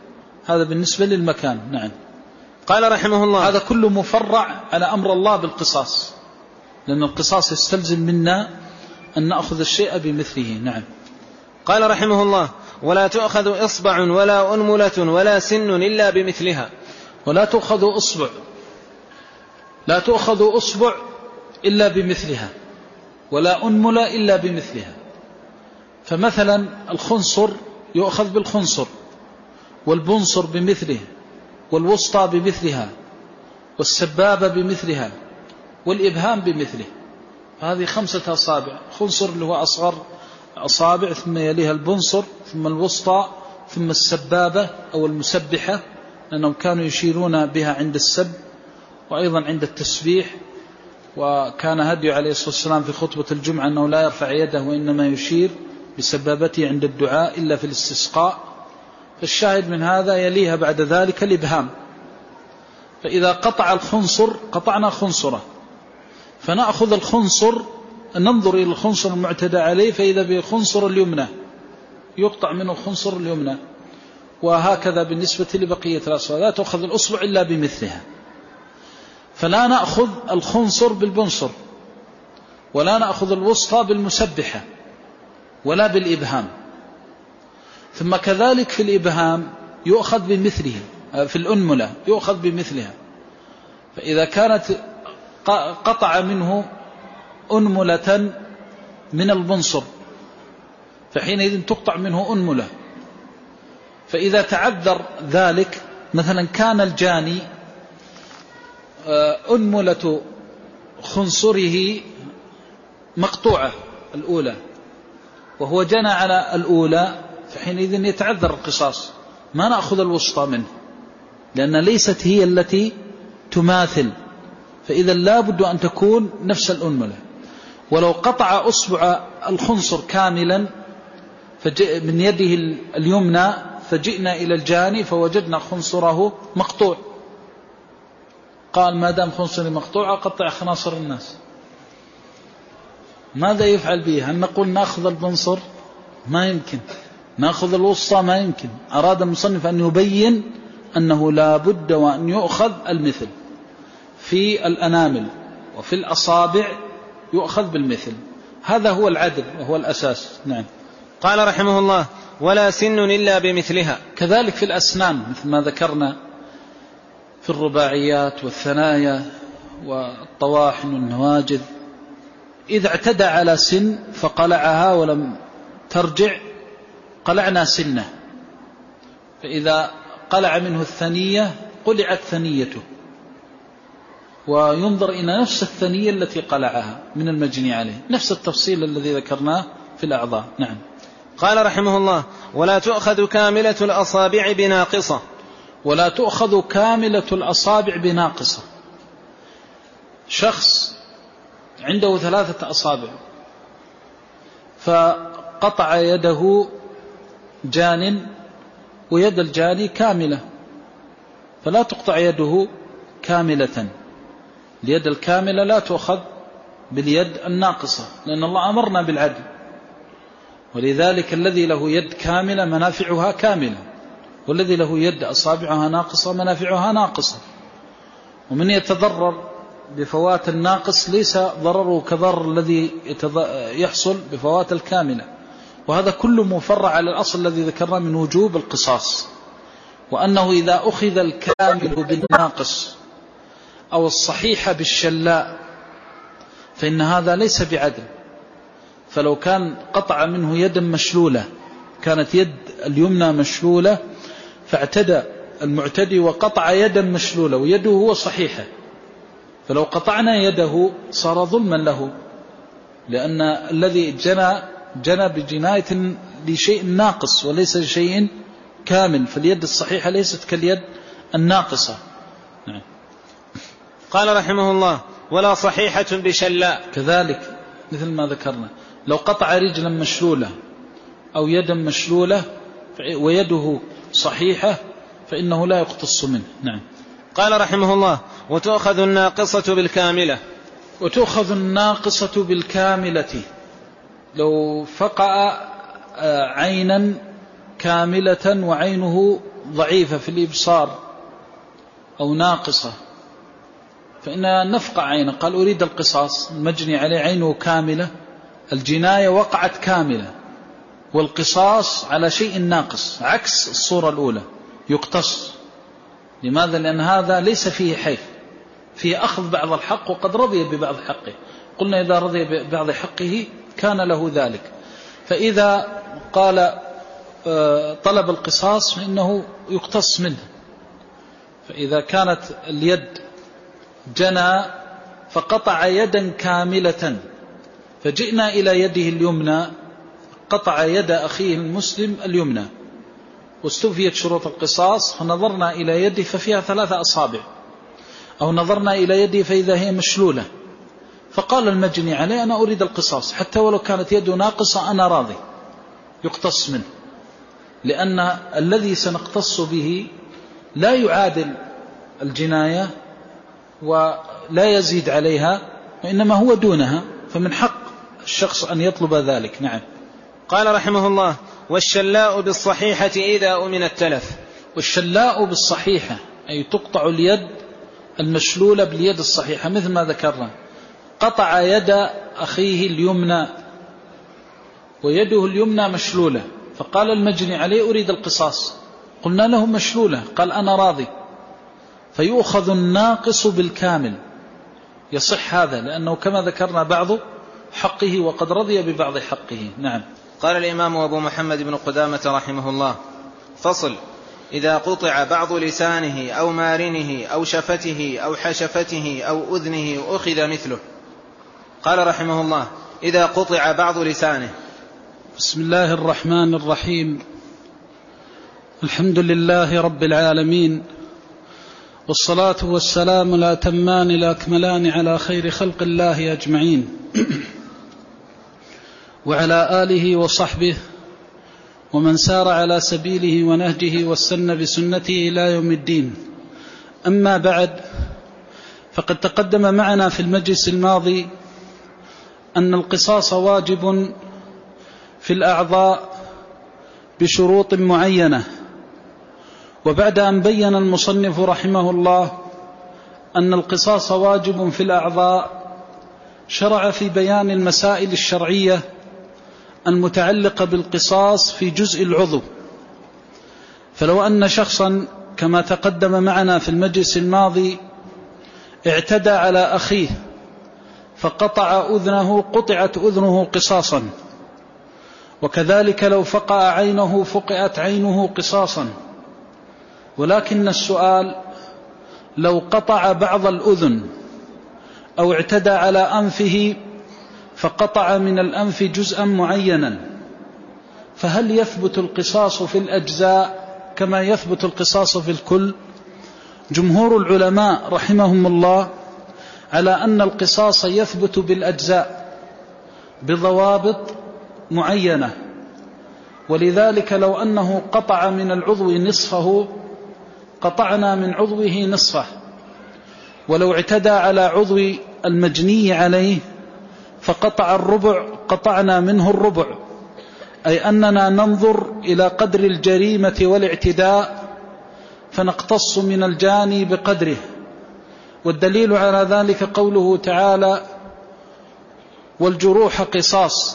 هذا بالنسبة للمكان. نعم. قال رحمه الله: هذا كله مفرع على أمر الله بالقصاص، لأن القصاص يستلزم منا أن نأخذ الشيء بمثله. نعم. قال رحمه الله: ولا تؤخذ إصبع ولا أنملة ولا سن إلا بمثلها. ولا تؤخذ أصبع، لا تؤخذ أصبع إلا بمثلها، ولا أنملة إلا بمثلها. فمثلا الخنصر يؤخذ بالخنصر، والبنصر بمثله، والوسطى بمثلها، والسبابة بمثلها، والإبهام بمثله. هذه 5 أصابع. خنصر اللي هو أصغر أصابع، ثم يليها البنصر، ثم الوسطى، ثم السبابة أو المسبحة، لأنهم كانوا يشيرون بها عند السب وأيضا عند التسبيح. وكان هدي عليه الصلاة والسلام في خطبة الجمعة أنه لا يرفع يده وإنما يشير بسبابته عند الدعاء إلا في الاستسقاء. فالشاهد من هذا يليها بعد ذلك الإبهام. فإذا قطع الخنصر قطعنا خنصرة، فنأخذ الخنصر، ننظر إلى الخنصر المعتدى عليه، فإذا بخنصر اليمنى يقطع منه الخنصر اليمنى. وهكذا بالنسبة لبقية الأصابع، لا تأخذ الأصبع إلا بمثلها. فلا نأخذ الخنصر بالبنصر، ولا نأخذ الوسطى بالمسبحة، ولا بالإبهام. ثم كذلك في الإبهام يؤخذ بمثله، في الأنملة يؤخذ بمثلها. فإذا كانت قطع منه أنملة من البنصر فحينئذ تقطع منه أنملة. فإذا تعذر ذلك، مثلا كان الجاني أنملة خنصره مقطوعة الأولى وهو جنى على الأولى، فحينئذ يتعذر القصاص. ما نأخذ الوسطى منه لأن ليست هي التي تماثل، فإذا لا بد أن تكون نفس الأنملة. ولو قطع أصبع الخنصر كاملا من يده اليمنى فجئنا إلى الجاني فوجدنا خنصره مقطوع، قال ما دام خنصري مقطوع أقطع خناصر الناس، ماذا يفعل به؟ هل نقول نأخذ البنصر؟ ما يمكن. نأخذ الوسطى؟ ما يمكن. أراد المصنف أن يبين أنه لا بد وأن يؤخذ المثل. في الأنامل وفي الأصابع يؤخذ بالمثل، هذا هو العدل وهو الأساس. نعم. قال رحمه الله: ولا سن إلا بمثلها. كذلك في الأسنان مثل ما ذكرنا في الرباعيات والثنايا والطواحن والنواجذ، إذا اعتدى على سن فقلعها ولم ترجع قلعنا سنه، فإذا قلع منه الثنية قلعت ثنيته، وينظر إلى نفس الثنية التي قلعها من المجني عليه، نفس التفصيل الذي ذكرناه في الأعضاء. نعم. قال رحمه الله: ولا تؤخذ كاملة الأصابع بناقصة. ولا تؤخذ كاملة الأصابع بناقصة. شخص عنده 3 أصابع فقطع يده جان ويد الجاني كاملة، فلا تقطع يده كاملة. اليد الكاملة لا تؤخذ باليد الناقصة، لأن الله أمرنا بالعدل، ولذلك الذي له يد كاملة منافعها كاملة، والذي له يد أصابعها ناقصة منافعها ناقصة. ومن يتضرر بفوات الناقص ليس ضرره كضرر الذي يحصل بفوات الكاملة. وهذا كله مفرع على الأصل الذي ذكرنا من وجوب القصاص، وأنه إذا أخذ الكامل بالناقص أو الصحيح بالشلاء فإن هذا ليس بعدل. فلو كان قطع منه يدا مشلولة، كانت يد اليمنى مشلولة فاعتدى المعتدي وقطع يدا مشلولة ويده هو صحيحة، فلو قطعنا يده صار ظلما له، لأن الذي جنى بجناية لشيء ناقص وليس لشيء كامل، فاليد الصحيحة ليست كاليد الناقصة. نعم. قال رحمه الله: ولا صحيحة بشلاء. كذلك مثل ما ذكرنا، لو قطع رجلا مشلولة أو يدا مشلولة ويده صحيحة فإنه لا يقتص منه. نعم. قال رحمه الله: وتؤخذ الناقصة بالكاملة. وتؤخذ الناقصة بالكاملة. لو فقع عينا كاملة وعينه ضعيفة في الإبصار أو ناقصة فإنها نفقع عينه. قال أريد القصاص، المجني عليه عينه كاملة، الجناية وقعت كاملة، والقصاص على شيء ناقص عكس الصورة الأولى يقتص. لماذا؟ لأن هذا ليس فيه حيف، فيه أخذ بعض الحق وقد رضي ببعض حقه. قلنا إذا رضي ببعض حقه كان له ذلك. فإذا قال طلب القصاص فإنه يقتص منه. فإذا كانت اليد جنى فقطع يدا كاملة، فجئنا إلى يده اليمنى، قطع يد أخيه المسلم اليمنى، واستوفيت شروط القصاص، فنظرنا إلى يده ففيها 3 أصابع، أو نظرنا إلى يده فإذا هي مشلولة، فقال المجني عليه أنا أريد القصاص حتى ولو كانت يده ناقصة أنا راضي، يقتص منه، لأن الذي سنقتص به لا يعادل الجناية ولا يزيد عليها، وإنما هو دونها، فمن حق الشخص أن يطلب ذلك. نعم. قال رحمه الله: والشلاء بالصحيحة إذا أمن التلف. والشلاء بالصحيحة أي تقطع اليد المشلولة باليد الصحيحة، مثل ما ذكرنا قطع يد أخيه اليمنى ويده اليمنى مشلولة، فقال المجني عليه أريد القصاص، قلنا له مشلولة، قال أنا راضي، فيؤخذ الناقص بالكامل، يصح هذا لأنه كما ذكرنا بعض حقه وقد رضي ببعض حقه. نعم. قال الإمام أبو محمد بن قدامة رحمه الله: فصل: إذا قطع بعض لسانه أو مارنه أو شفته أو حشفته أو أذنه أخذ مثله. قال رحمه الله: إذا قطع بعض لسانه. بسم الله الرحمن الرحيم. الحمد لله رب العالمين، والصلاة والسلام الأتمان الأكملان على خير خلق الله أجمعين، وعلى آله وصحبه ومن سار على سبيله ونهجه واستنى بسنته إلى يوم الدين. أما بعد، فقد تقدم معنا في المجلس الماضي أن القصاص واجب في الأعضاء بشروط معينة، وبعد أن بين المصنف رحمه الله أن القصاص واجب في الأعضاء، شرع في بيان المسائل الشرعية المتعلقة بالقصاص في جزء العضو. فلو أن شخصا كما تقدم معنا في المجلس الماضي اعتدى على أخيه فقطع أذنه، قطعت أذنه قصاصا، وكذلك لو فقع عينه فقعت عينه قصاصا. ولكن السؤال: لو قطع بعض الأذن أو اعتدى على أنفه فقطع من الأنف جزءا معينا، فهل يثبت القصاص في الأجزاء كما يثبت القصاص في الكل؟ جمهور العلماء رحمهم الله على أن القصاص يثبت بالأجزاء بضوابط معينة، ولذلك لو أنه قطع من العضو نصفه قطعنا من عضوه نصفه، ولو اعتدى على عضو المجني عليه فقطع الربع قطعنا منه الربع، أي أننا ننظر إلى قدر الجريمة والاعتداء فنقتص من الجاني بقدره. والدليل على ذلك قوله تعالى: والجروح قصاص.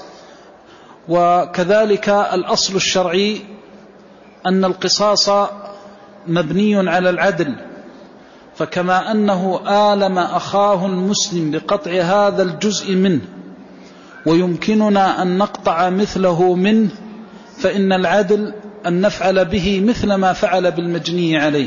وكذلك الأصل الشرعي أن القصاص مبني على العدل، فكما أنه آلم أخاه المسلم بقطع هذا الجزء منه ويمكننا أن نقطع مثله منه، فإن العدل أن نفعل به مثل ما فعل بالمجني عليه.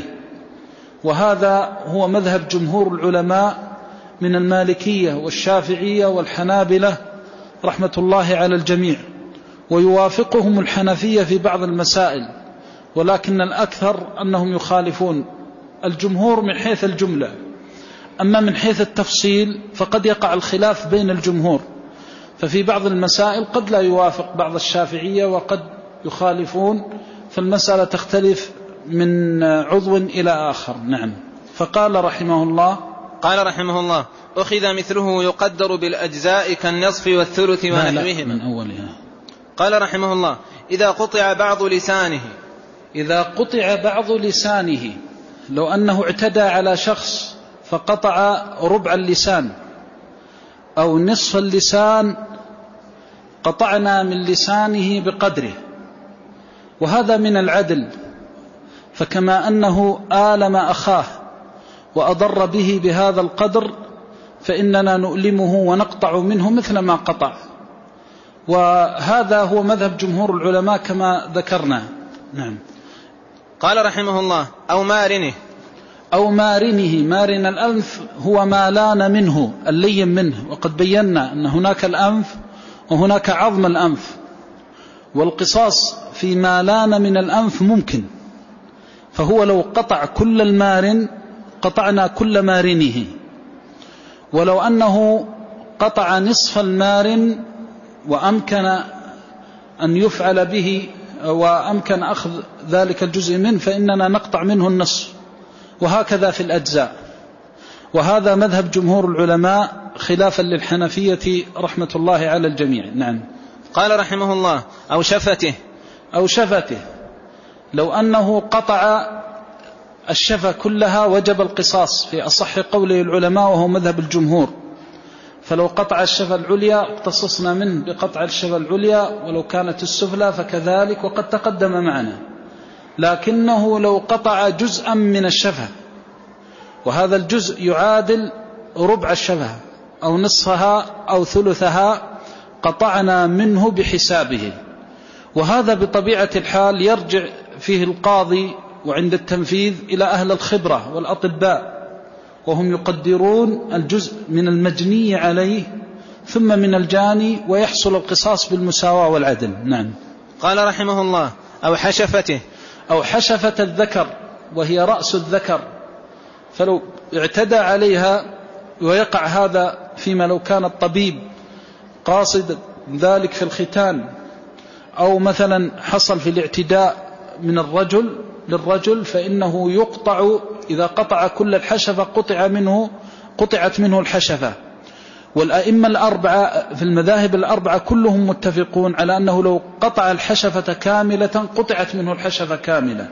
وهذا هو مذهب جمهور العلماء من المالكية والشافعية والحنابلة رحمة الله على الجميع، ويوافقهم الحنفية في بعض المسائل، ولكن الأكثر أنهم يخالفون الجمهور من حيث الجملة. أما من حيث التفصيل فقد يقع الخلاف بين الجمهور، ففي بعض المسائل قد لا يوافق بعض الشافعية وقد يخالفون، فالمسألة تختلف من عضو إلى آخر. نعم. فقال رحمه الله: قال رحمه الله: أخذ مثله يقدر بالأجزاء كالنصف والثلث ونحوهما. من أولها. قال رحمه الله: إذا قطع بعض لسانه إذا قطع بعض لسانه، لو أنه اعتدى على شخص فقطع ربع اللسان أو نصف اللسان، قطعنا من لسانه بقدره، وهذا من العدل. فكما أنه آلم أخاه وأضر به بهذا القدر، فإننا نؤلمه ونقطع منه مثل ما قطع. وهذا هو مذهب جمهور العلماء كما ذكرنا. نعم. قال رحمه الله: أو مارنه. أو مارنه. مارن الأنف هو ما لان منه، اللين منه، وقد بينا أن هناك الأنف وهناك عظم الأنف، والقصاص فيما لان من الأنف ممكن، فهو لو قطع كل المارن قطعنا كل مارنه. ولو أنه قطع نصف المارن وأمكن أن يفعل به وأمكن أخذ ذلك الجزء منه، فإننا نقطع منه النصف، وهكذا في الأجزاء. وهذا مذهب جمهور العلماء خلافا للحنفية رحمة الله على الجميع. نعم. قال رحمه الله: أو شفته. أو شفته. لو أنه قطع الشفة كلها وجب القصاص في أصح قوله العلماء، وهو مذهب الجمهور. فلو قطع الشفة العليا اقتصصنا منه بقطع الشفة العليا، ولو كانت السفلى فكذلك، وقد تقدم معنا. لكنه لو قطع جزءا من الشفة، وهذا الجزء يعادل ربع الشفة أو نصفها أو ثلثها، قطعنا منه بحسابه. وهذا بطبيعة الحال يرجع فيه القاضي وعند التنفيذ إلى أهل الخبرة والأطباء، وهم يقدرون الجزء من المجني عليه ثم من الجاني، ويحصل القصاص بالمساواة والعدل. نعم. قال رحمه الله: أو حشفته. أو حشفة الذكر، وهي رأس الذكر، فلو اعتدى عليها، ويقع هذا فيما لو كان الطبيب قاصد ذلك في الختان، أو مثلا حصل في الاعتداء من الرجل للرجل، فإنه يقطع. إذا قطع كل الحشفة قطعت منه الحشفة. والأئمة الأربعة في المذاهب الأربعة كلهم متفقون على أنه لو قطع الحشفة كاملة قطعت منه الحشفة كاملة.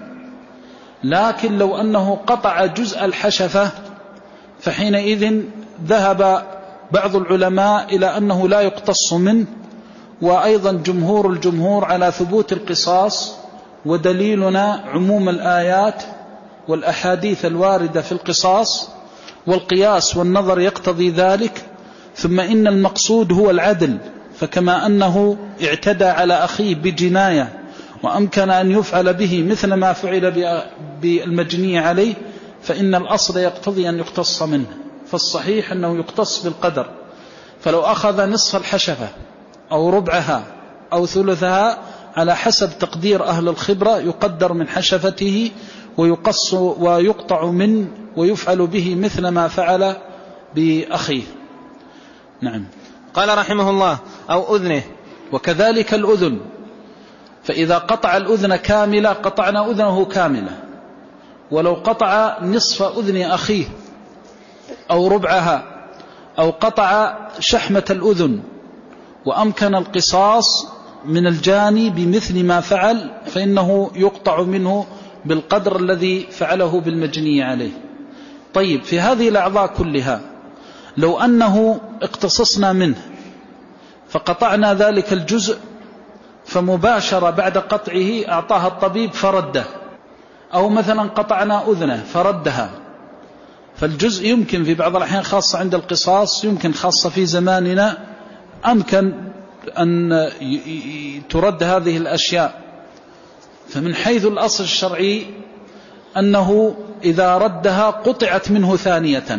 لكن لو أنه قطع جزء الحشفة، فحينئذ ذهب بعض العلماء إلى أنه لا يقتص منه، وأيضا جمهور الجمهور على ثبوت القصاص. ودليلنا عموم الآيات والأحاديث الواردة في القصاص، والقياس والنظر يقتضي ذلك. ثم إن المقصود هو العدل، فكما أنه اعتدى على أخيه بجناية وأمكن أن يفعل به مثل ما فعل بالمجني عليه، فإن الأصل يقتضي أن يقتص منه. فالصحيح أنه يقتص بالقدر. فلو أخذ نصف الحشفة أو ربعها أو ثلثها على حسب تقدير أهل الخبرة، يقدر من حشفته ويقص ويقطع منه، ويفعل به مثل ما فعل بأخيه. نعم. قال رحمه الله: أو أذنه. وكذلك الأذن، فإذا قطع الأذن كاملة قطعنا أذنه كاملة. ولو قطع نصف أذن أخيه أو ربعها، أو قطع شحمة الأذن، وأمكن القصاص من الجاني بمثل ما فعل، فإنه يقطع منه بالقدر الذي فعله بالمجني عليه. طيب، في هذه الأعضاء كلها لو أنه اقتصصنا منه فقطعنا ذلك الجزء، فمباشرة بعد قطعه أعطاها الطبيب فرده، أو مثلا قطعنا أذنه فردها، فالجزء يمكن في بعض الأحيان، خاصة عند القصاص، يمكن خاصة في زماننا، أمكن أن ترد هذه الأشياء. فمن حيث الأصل الشرعي أنه إذا ردها قطعت منه ثانية،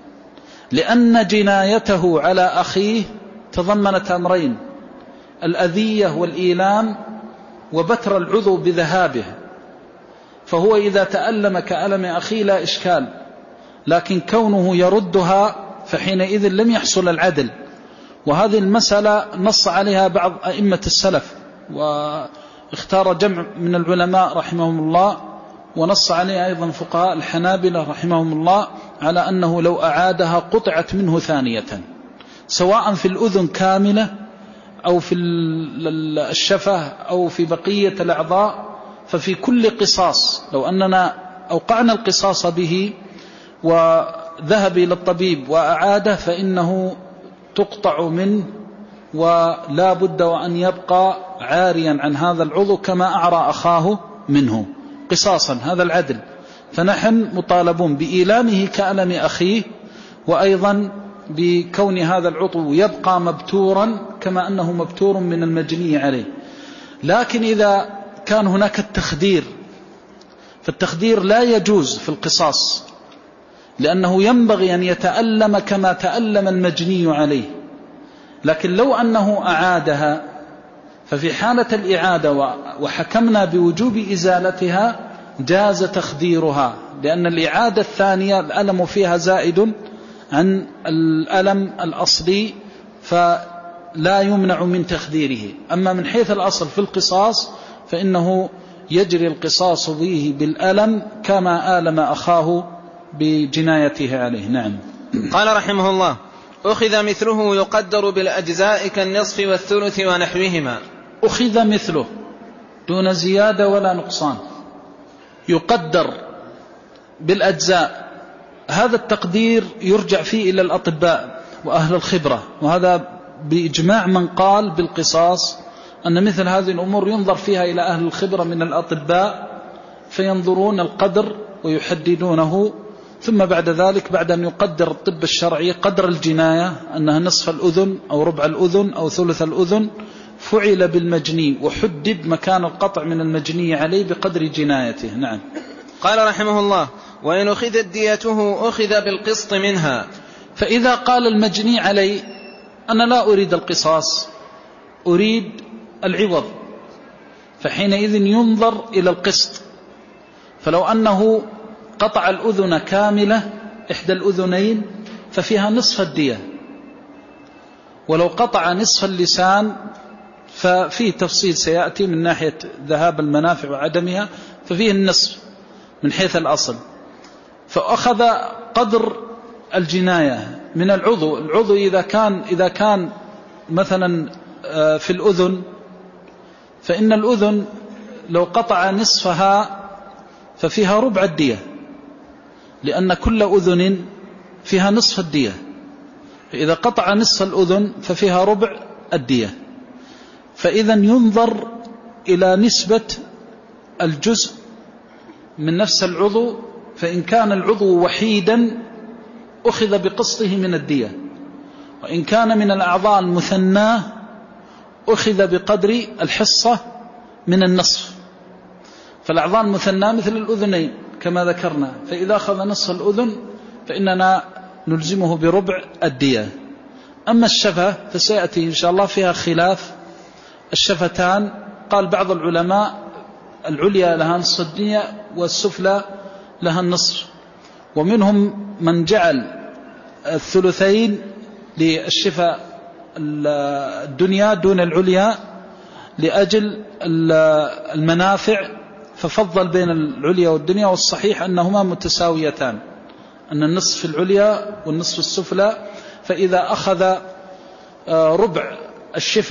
لأن جنايته على أخيه تضمنت أمرين: الأذية والإيلام، وبتر العضو بذهابه. فهو إذا تألم كألم أخيه لا إشكال، لكن كونه يردها فحينئذ لم يحصل العدل. وهذه المسألة نص عليها بعض أئمة السلف، واختار جمع من العلماء رحمهم الله، ونص عليها أيضا فقهاء الحنابلة رحمهم الله، على أنه لو أعادها قطعت منه ثانية، سواء في الأذن كاملة أو في الشفة أو في بقية الأعضاء، ففي كل قصاص لو أننا أوقعنا القصاص به وذهب إلى الطبيب وأعاده فإنه تقطع منه ولا بد وأن يبقى عاريا عن هذا العضو كما أعرى أخاه منه قصاصا. هذا العدل. فنحن مطالبون بإيلامه كألم أخيه، وأيضا بكون هذا العضو يبقى مبتورا كما أنه مبتور من المجني عليه. لكن إذا كان هناك التخدير، فالتخدير لا يجوز في القصاص، لأنه ينبغي أن يتألم كما تألم المجني عليه. لكن لو أنه أعادها ففي حالة الإعادة وحكمنا بوجوب إزالتها جاز تخديرها، لأن الإعادة الثانية الألم فيها زائد عن الألم الأصلي فلا يمنع من تخديره. أما من حيث الأصل في القصاص فإنه يجري القصاص به بالألم كما آلم أخاه بجنايته عليه. نعم. قال رحمه الله: أخذ مثله يقدر بالأجزاء كالنصف والثلث ونحوهما. أخذ مثله دون زيادة ولا نقصان، يقدر بالأجزاء. هذا التقدير يرجع فيه إلى الأطباء وأهل الخبرة، وهذا بإجماع من قال بالقصاص أن مثل هذه الأمور ينظر فيها إلى أهل الخبرة من الأطباء فينظرون القدر ويحددونه. ثم بعد ذلك بعد أن يقدر الطب الشرعي قدر الجناية أنها نصف الأذن أو ربع الأذن أو ثلث الأذن، فعل بالمجني وحدد مكان القطع من المجني عليه بقدر جنايته. نعم. قال رحمه الله: وإن أخذت ديته أخذ بالقسط منها. فإذا قال المجني علي أنا لا أريد القصاص، أريد العوض، فحينئذ ينظر إلى القسط. فلو أنه قطع الأذن كاملة إحدى الأذنين ففيها نصف الدية، ولو قطع نصف اللسان ففيه تفصيل سيأتي من ناحية ذهاب المنافع وعدمها، ففيه النصف من حيث الأصل. فأخذ قدر الجناية من العضو إذا كان مثلا في الأذن، فإن الأذن لو قطع نصفها ففيها ربع الدية، لأن كل أذن فيها نصف الدية. فإذا قطع نصف الأذن ففيها ربع الدية. فإذا ينظر إلى نسبة الجزء من نفس العضو، فإن كان العضو وحيدا أخذ بقسطه من الدية، وإن كان من الأعضاء المثناه أخذ بقدر الحصة من النصف. فالأعضاء المثناه مثل الأذنين كما ذكرنا، فإذا أخذ نصف الأذن فإننا نلزمه بربع الدية. أما الشفة فسيأتي إن شاء الله فيها خلاف. الشفتان قال بعض العلماء العليا لها نصف الدية والسفلى لها النصف، ومنهم من جعل الثلثين للشفة الدنيا دون العليا لأجل المنافع، ففضل بين العليا والدنيا، والصحيح أنهما متساويتان، أن النصف العليا والنصف السفلى. فإذا أخذ ربع الشفة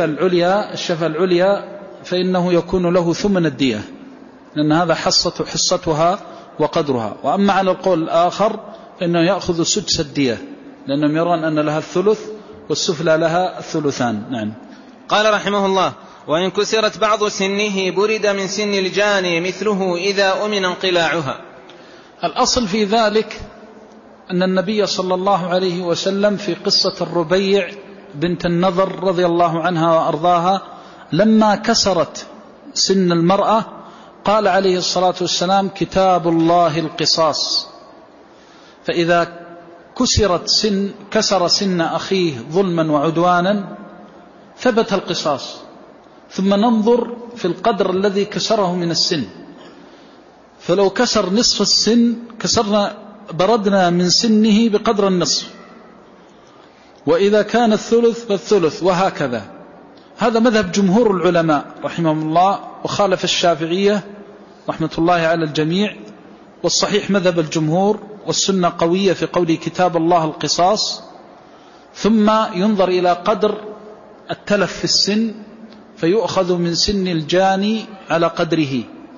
العليا فإنه يكون له ثمن الدية، لأن هذا حصتها وقدرها. وأما على القول الآخر فإنه يأخذ سدس الدية، لأنهم يرون أن لها الثلث والسفلى لها الثلثان. نعم. قال رحمه الله: وإن كسرت بعض سنه برد من سن الجاني مثله إذا أمن انقلاعها. الأصل في ذلك أن النبي صلى الله عليه وسلم في قصة الربيع بنت النضر رضي الله عنها وأرضاها لما كسرت سن المرأة قال عليه الصلاة والسلام: كتاب الله القصاص. فإذا كسر سن أخيه ظلما وعدوانا ثبت القصاص، ثم ننظر في القدر الذي كسره من السن. فلو كسر نصف السن بردنا من سنه بقدر النصف، وإذا كان الثلث فالثلث، وهكذا. هذا مذهب جمهور العلماء رحمهم الله، وخالف الشافعية رحمة الله على الجميع. والصحيح مذهب الجمهور، والسنة قوية في قول كتاب الله القصاص. ثم ينظر إلى قدر التلف في السن فيؤخذ من سن الجاني على قدره،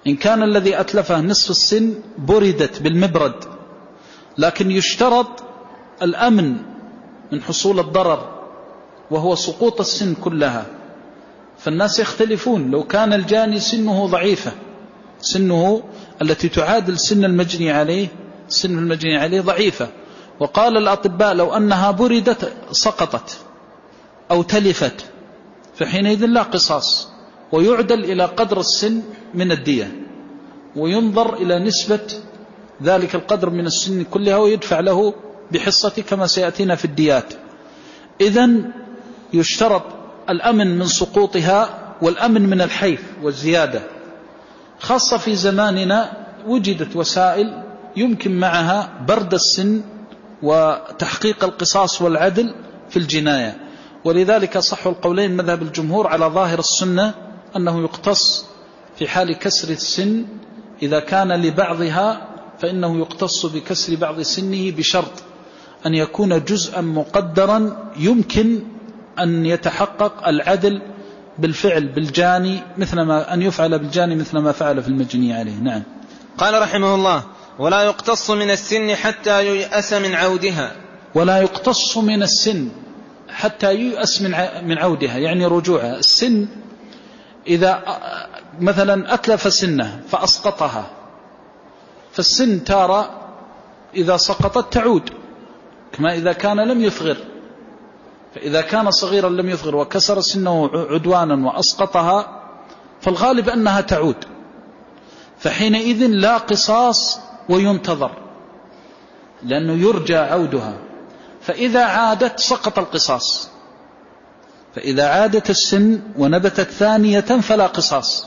إن كان الذي أتلفه نصف السن بردت بالمبرد، لكن يشترط الأمن من حصول الضرر وهو سقوط السن كلها. فالناس يختلفون، لو كان الجاني سنه ضعيفة، سنه التي تعادل سن المجني عليه، سن المجني عليه ضعيفة، وقال الأطباء لو أنها بردت سقطت أو تلفت، فحينئذ لا قصاص، ويعدل إلى قدر السن من الدية، وينظر إلى نسبة ذلك القدر من السن كلها ويدفع له بحصة كما سيأتينا في الديات. إذن يشترط الأمن من سقوطها والأمن من الحيف والزيادة، خاصة في زماننا وجدت وسائل يمكن معها برد السن وتحقيق القصاص والعدل في الجناية. ولذلك صح القولين مذهب الجمهور على ظاهر السنة أنه يقتص في حال كسر السن، إذا كان لبعضها فإنه يقتص بكسر بعض سنه بشرط أن يكون جزءا مقدرا يمكن أن يتحقق العدل بالفعل بالجاني، مثل ما أن يفعل بالجاني مثل ما فعل في المجني عليه. نعم. قال رحمه الله: ولا يقتص من السن حتى ييأس من عودها. ولا يقتص من السن حتى ييأس من عودها، يعني رجوعها. السن إذا مثلا أتلف سنه فأسقطها، فالسن تارة إذا سقطت تعود، كما إذا كان لم يفغر. فإذا كان صغيرا لم يفغر وكسر سنه عدوانا وأسقطها فالغالب أنها تعود، فحينئذ لا قصاص وينتظر، لأنه يرجى عودها. فإذا عادت سقط القصاص، فإذا عادت السن ونبتت ثانية فلا قصاص.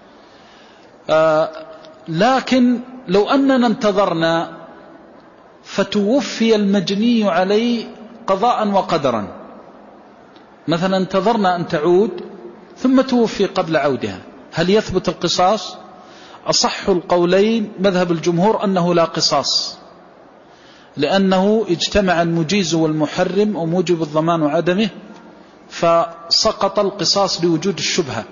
لكن لو أننا انتظرنا فتوفي المجني عليه قضاء وقدرا، مثلا انتظرنا أن تعود ثم توفي قبل عودها، هل يثبت القصاص؟ أصح القولين مذهب الجمهور أنه لا قصاص، لأنه اجتمع المجيز والمحرم وموجب الضمان وعدمه، فسقط القصاص لوجود الشبهة،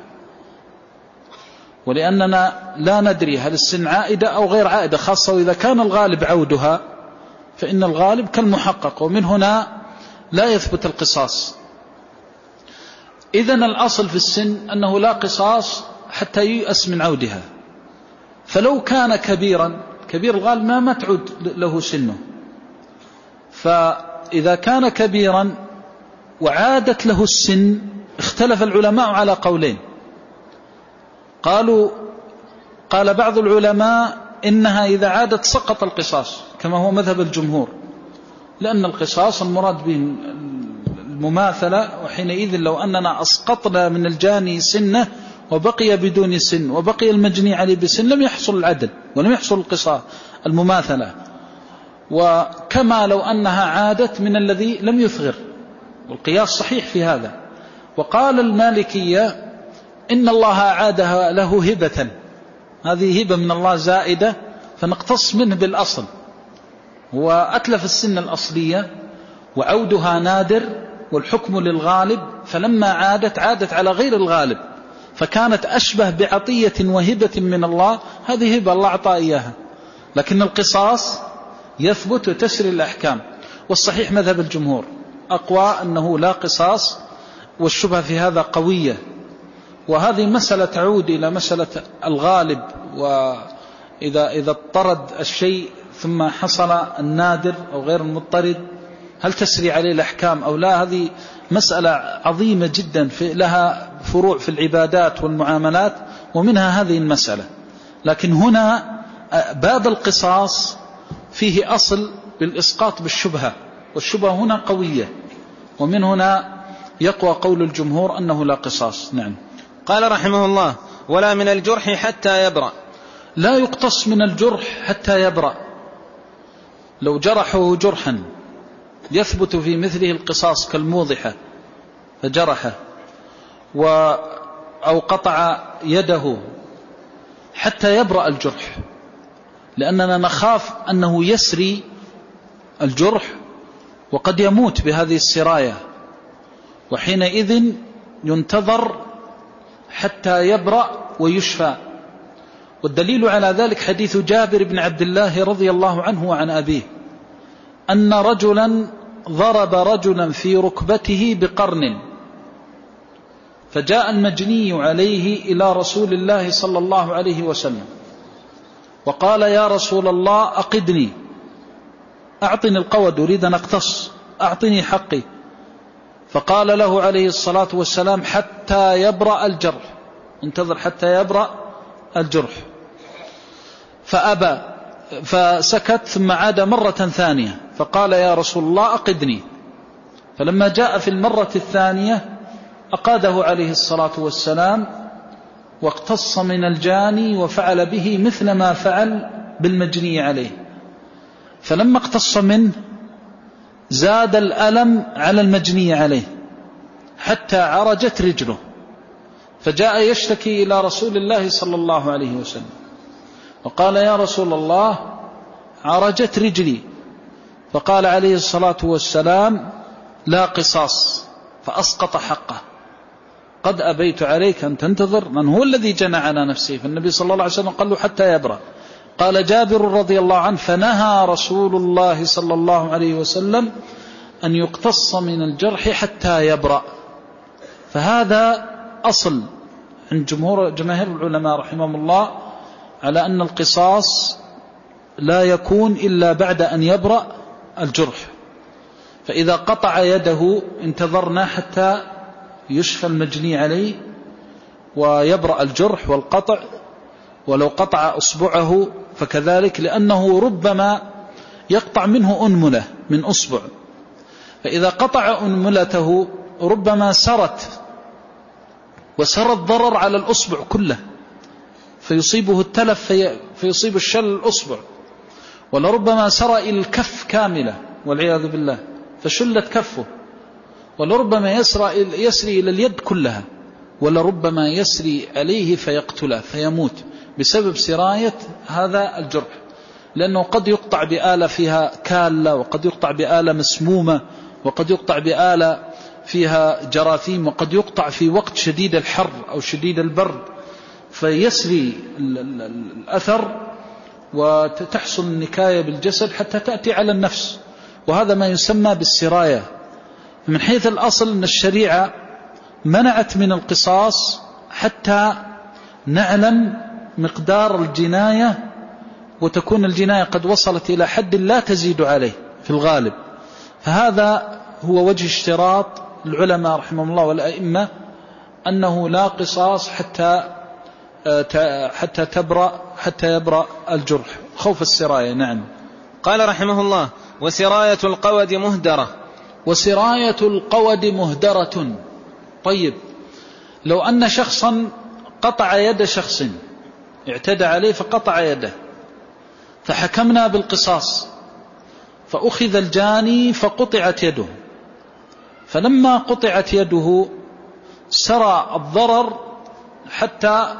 ولأننا لا ندري هل السن عائدة أو غير عائدة، خاصة إذا كان الغالب عودها فإن الغالب كالمحقق، ومن هنا لا يثبت القصاص. إذن الأصل في السن أنه لا قصاص حتى ييأس من عودها. فلو كان كبيرا، كبير الغالب ما تعود له سنه، فإذا كان كبيرا وعادت له السن اختلف العلماء على قولين. قال بعض العلماء إنها إذا عادت سقط القصاص كما هو مذهب الجمهور، لأن القصاص المراد به المماثلة، وحينئذ لو أننا أسقطنا من الجاني سنه وبقي بدون سن وبقي المجني عليه بسن لم يحصل العدل ولم يحصل القصاص المماثلة، وكما لو أنها عادت من الذي لم يثغر، والقياس صحيح في هذا. وقال المالكية إن الله أعادها له هبة، هذه هبة من الله زائدة فنقتص منه بالأصل، وأتلف السن الأصلية وعودها نادر والحكم للغالب، فلما عادت على غير الغالب فكانت أشبه بعطية وهبة من الله، هذه هبة الله أعطى إياها، لكن القصاص يثبت وتسري الأحكام. والصحيح مذهب الجمهور أقوى أنه لا قصاص، والشبهة في هذا قوية، وهذه مسألة تعود إلى مسألة الغالب، وإذا اضطرد الشيء ثم حصل النادر أو غير المضطرد هل تسري عليه الأحكام أو لا، هذه مسألة عظيمة جدا لها فروع في العبادات والمعاملات، ومنها هذه المسألة. لكن هنا باب القصاص فيه أصل بالإسقاط بالشبهة، والشبهة هنا قوية، ومن هنا يقوى قول الجمهور أنه لا قصاص. نعم. قال رحمه الله: ولا من الجرح حتى يبرأ. لا يقتص من الجرح حتى يبرأ، لو جرحه جرحا يثبت في مثله القصاص كالموضحة فجرحه أو قطع يده حتى يبرأ الجرح، لأننا نخاف أنه يسري الجرح وقد يموت بهذه السراية، وحينئذ ينتظر حتى يبرأ ويشفى. والدليل على ذلك حديث جابر بن عبد الله رضي الله عنه وعن أبيه أن رجلا ضرب رجلا في ركبته بقرن، فجاء المجني عليه إلى رسول الله صلى الله عليه وسلم وقال: يا رسول الله أقدني، أعطني القود، أريد أن أقتص، أعطني حقي. فقال له عليه الصلاة والسلام: حتى يبرأ الجرح، انتظر حتى يبرأ الجرح. فأبى، فسكت، ثم عاد مرة ثانية فقال: يا رسول الله أقدني. فلما جاء في المرة الثانية أقاده عليه الصلاة والسلام واقتص من الجاني وفعل به مثل ما فعل بالمجني عليه. فلما اقتص منه زاد الألم على المجني عليه حتى عرجت رجله، فجاء يشتكي إلى رسول الله صلى الله عليه وسلم وقال: يا رسول الله عرجت رجلي. فقال عليه الصلاة والسلام: لا قصاص، فأسقط حقه. قد أبيت عليك أن تنتظر من هو الذي جنى على نفسه. فالنبي صلى الله عليه وسلم قال له: حتى يبرأ. قال جابر رضي الله عنه: فنهى رسول الله صلى الله عليه وسلم أن يقتص من الجرح حتى يبرأ. فهذا أصل عند جماهير العلماء رحمهم الله على أن القصاص لا يكون إلا بعد أن يبرأ الجرح. فإذا قطع يده انتظرنا حتى يشفى المجني عليه ويبرأ الجرح والقطع، ولو قطع أصبعه فكذلك، لأنه ربما يقطع منه أنملة من أصبع، فإذا قطع أنملته ربما سرت وسر الضرر على الأصبع كله فيصيبه التلف فيصيب الشل الأصبع، ولربما سر إلى الكف كاملة والعياذ بالله فشلت كفه، ولربما يسري إلى اليد كلها، ولربما يسري عليه فيقتله فيموت بسبب سراية هذا الجرح، لأنه قد يقطع بآلة فيها كالة، وقد يقطع بآلة مسمومة، وقد يقطع بآلة فيها جراثيم، وقد يقطع في وقت شديد الحر أو شديد البرد فيسري الأثر وتحصل النكاية بالجسد حتى تأتي على النفس، وهذا ما يسمى بالسراية. من حيث الأصل أن الشريعة منعت من القصاص حتى نعلم مقدار الجناية، وتكون الجناية قد وصلت إلى حد لا تزيد عليه في الغالب. فهذا هو وجه اشتراط العلماء رحمهم الله والأئمة أنه لا قصاص حتى يبرأ الجرح خوف السراية. نعم. قال رحمه الله: وسراية القود مهدرة. وسراية القود مهدرة. طيب، لو أن شخصا قطع يد شخص، اعتدى عليه فقطع يده، فحكمنا بالقصاص، فأخذ الجاني فقطعت يده، فلما قطعت يده سرى الضرر حتى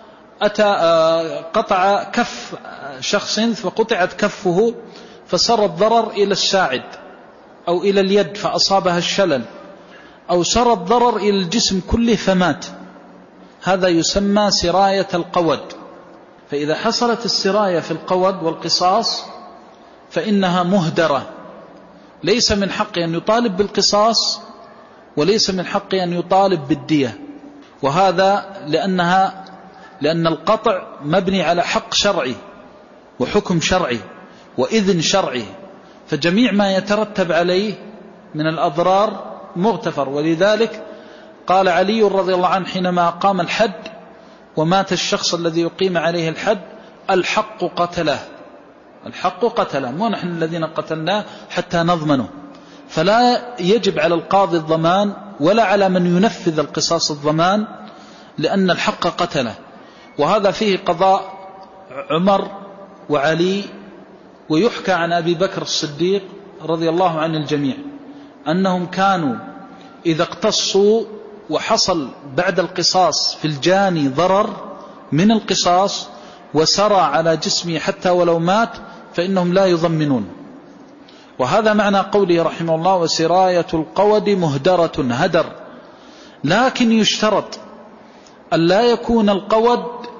قطع كف شخص فقطعت كفه، فسر الضرر إلى الساعد أو إلى اليد فأصابها الشلل، أو سر الضرر إلى الجسم كله فمات. هذا يسمى سراية القود. فإذا حصلت السراية في القود والقصاص فإنها مهدرة، ليس من حقه أن يطالب بالقصاص وليس من حقه أن يطالب بالدية، وهذا لأن القطع مبني على حق شرعي وحكم شرعي وإذن شرعي، فجميع ما يترتب عليه من الأضرار مغتفر. ولذلك قال علي رضي الله عنه حينما قام الحد ومات الشخص الذي يقيم عليه الحد: الحق قتله، الحق قتله، مو نحن الذين قتلناه حتى نضمنه. فلا يجب على القاضي الضمان ولا على من ينفذ القصاص الضمان، لأن الحق قتله. وهذا فيه قضاء عمر وعلي، ويحكى عن أبي بكر الصديق رضي الله عن الجميع أنهم كانوا إذا اقتصوا وحصل بعد القصاص في الجاني ضرر من القصاص وسرى على جسمه حتى ولو مات فإنهم لا يضمنون. وهذا معنى قوله رحمه الله: وسراية القود مهدرة، هدر. لكن يشترط أن لا يكون القود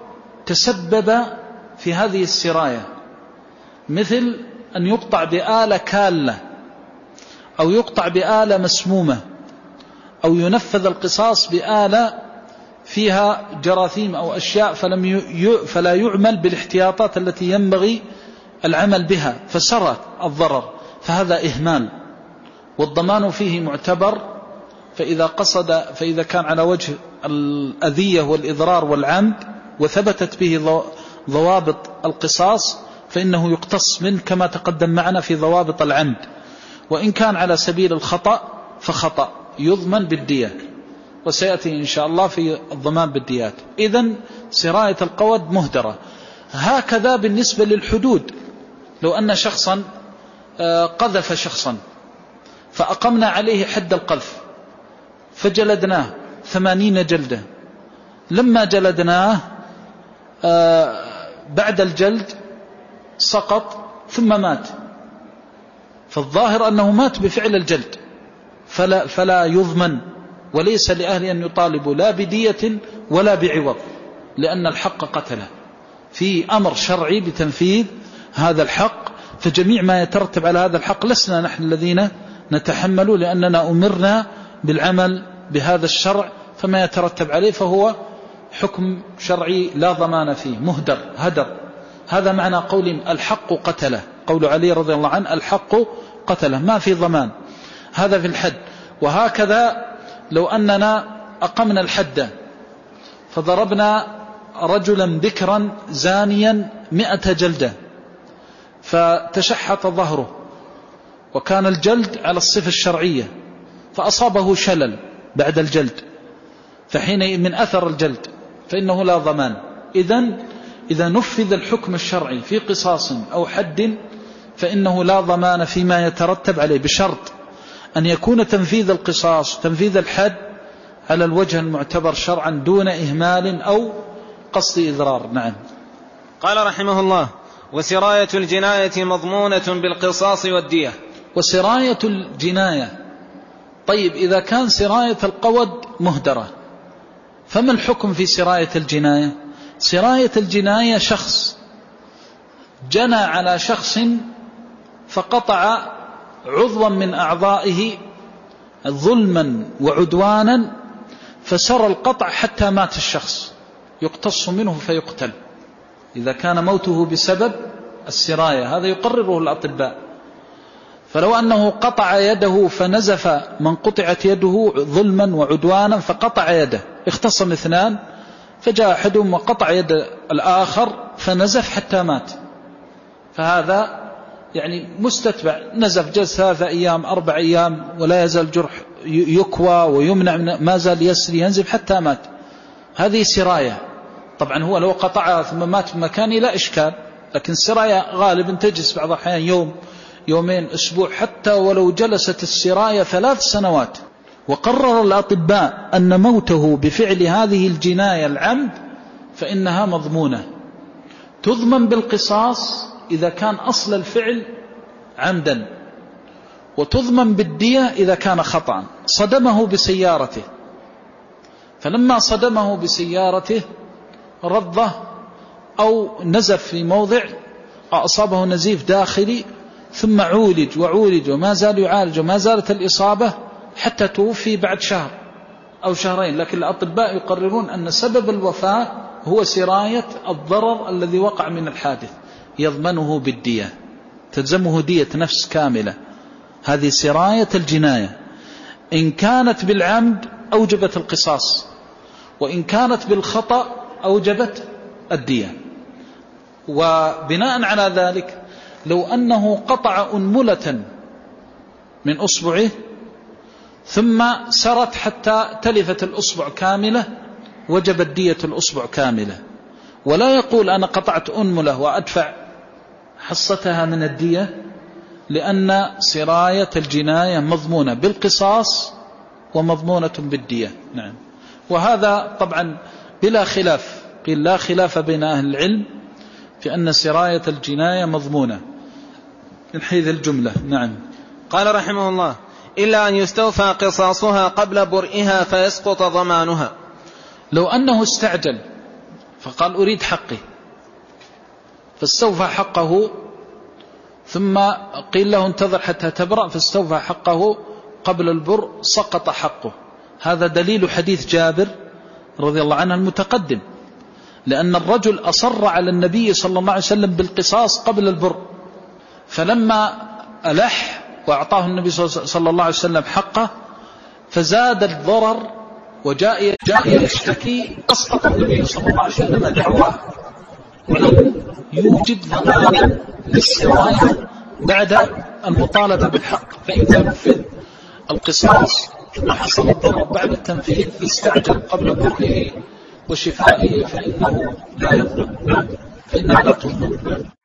تسبب في هذه السراية، مثل أن يقطع بآلة كالة أو يقطع بآلة مسمومة أو ينفذ القصاص بآلة فيها جراثيم أو أشياء فلا يعمل بالاحتياطات التي ينبغي العمل بها فسرى الضرر، فهذا إهمال، والضمان فيه معتبر. فإذا كان على وجه الأذية والإضرار والعمد وثبتت به ضوابط القصاص فإنه يقتص منه كما تقدم معنا في ضوابط العمد. وإن كان على سبيل الخطأ فخطأ يضمن بالدية، وسيأتي إن شاء الله في الضمان بالديات. إذن سراية القود مهدرة. هكذا بالنسبة للحدود، لو أن شخصا قذف شخصا فأقمنا عليه حد القذف فجلدناه 80 جلدة، لما جلدناه بعد الجلد سقط ثم مات، فالظاهر أنه مات بفعل الجلد فلا يضمن، وليس لأهل أن يطالبوا لا بدية ولا بعوض، لأن الحق قتله، في أمر شرعي بتنفيذ هذا الحق. فجميع ما يترتب على هذا الحق لسنا نحن الذين نتحمل، لأننا أمرنا بالعمل بهذا الشرع، فما يترتب عليه فهو حكم شرعي لا ضمان فيه، مهدر هدر. هذا معنى قول الحق قتله، قول علي رضي الله عنه الحق قتله، ما في ضمان. هذا في الحد. وهكذا لو أننا أقمنا الحد فضربنا رجلا ذكرا زانيا 100 جلدة فتشحط ظهره وكان الجلد على الصفة الشرعية فأصابه شلل بعد الجلد، فحين من أثر الجلد فإنه لا ضمان. إذا نفذ الحكم الشرعي في قصاص أو حد فإنه لا ضمان فيما يترتب عليه، بشرط أن يكون تنفيذ القصاص تنفيذ الحد على الوجه المعتبر شرعا دون إهمال أو قصد إضرار. نعم. قال رحمه الله: وسراية الجناية مضمونة بالقصاص والدية. وسراية الجناية، طيب إذا كان سراية القود مهدرة فما الحكم في سراية الجناية؟ سراية الجناية شخص جنى على شخص فقطع عضوا من أعضائه ظلما وعدوانا فسر القطع حتى مات الشخص، يقتص منه فيقتل إذا كان موته بسبب السراية، هذا يقرره الأطباء. فلو أنه قطع يده فنزف من قطعت يده ظلما وعدوانا فقطع يده، اختصم اثنان فجاء أحدهم وقطع يد الآخر فنزف حتى مات، فهذا يعني مستتبع، نزف جلس 3 أيام 4 أيام ولا يزال الجرح يكوى ويمنع من ما زال يسري ينزف حتى مات، هذه سراية. طبعا هو لو قطعها ثم مات في مكانه لا إشكال، لكن السراية غالبا تجلس بعض الأحيان يوم يومين أسبوع، حتى ولو جلست السراية 3 سنوات. وقرر الأطباء أن موته بفعل هذه الجناية العمد فإنها مضمونة، تضمن بالقصاص إذا كان أصل الفعل عمدا، وتضمن بالدية إذا كان خطأ. صدمه بسيارته، فلما صدمه بسيارته رضه أو نزف في موضع أصابه نزيف داخلي ثم عولج وعولج وما زال يعالج وما زالت الإصابة حتى توفي بعد شهر أو شهرين، لكن الأطباء يقررون أن سبب الوفاة هو سراية الضرر الذي وقع من الحادث، يضمنه بالدية، تلزمه دية نفس كاملة. هذه سراية الجناية، إن كانت بالعمد أوجبت القصاص، وإن كانت بالخطأ أوجبت الدية. وبناء على ذلك لو أنه قطع أنملة من أصبعه ثم سرت حتى تلفت الأصبع كاملة وجبت دية الأصبع كاملة، ولا يقول أنا قطعت أنملة وأدفع حصتها من الدية، لأن سراية الجناية مضمونة بالقصاص ومضمونة بالدية. نعم. وهذا طبعا بلا خلاف، قيل لا خلاف بين أهل العلم في أن سراية الجناية مضمونة من حيث الجملة. نعم. قال رحمه الله: إلا أن يستوفى قصاصها قبل برئها فيسقط ضمانها. لو أنه استعجل فقال أريد حقي، فاستوفى حقه، ثم قيل له انتظر حتى تبرأ، فاستوفى حقه قبل البر، سقط حقه. هذا دليل حديث جابر رضي الله عنه المتقدم، لأن الرجل أصر على النبي صلى الله عليه وسلم بالقصاص قبل البر، فلما ألح وأعطاه النبي صلى الله عليه وسلم حقه فزاد الضرر وجاء يشتكي، أسقط النبي صلى الله عليه وسلم دعواه ولم يوجد ضمانا للسراية بعد المطالبة بالحق. فإذا نفذ القصاص ما حصل الضرر بعد التنفيذ استعجل قبل برئه وشفائه فإنه لا يضر، فإنه لا تضر.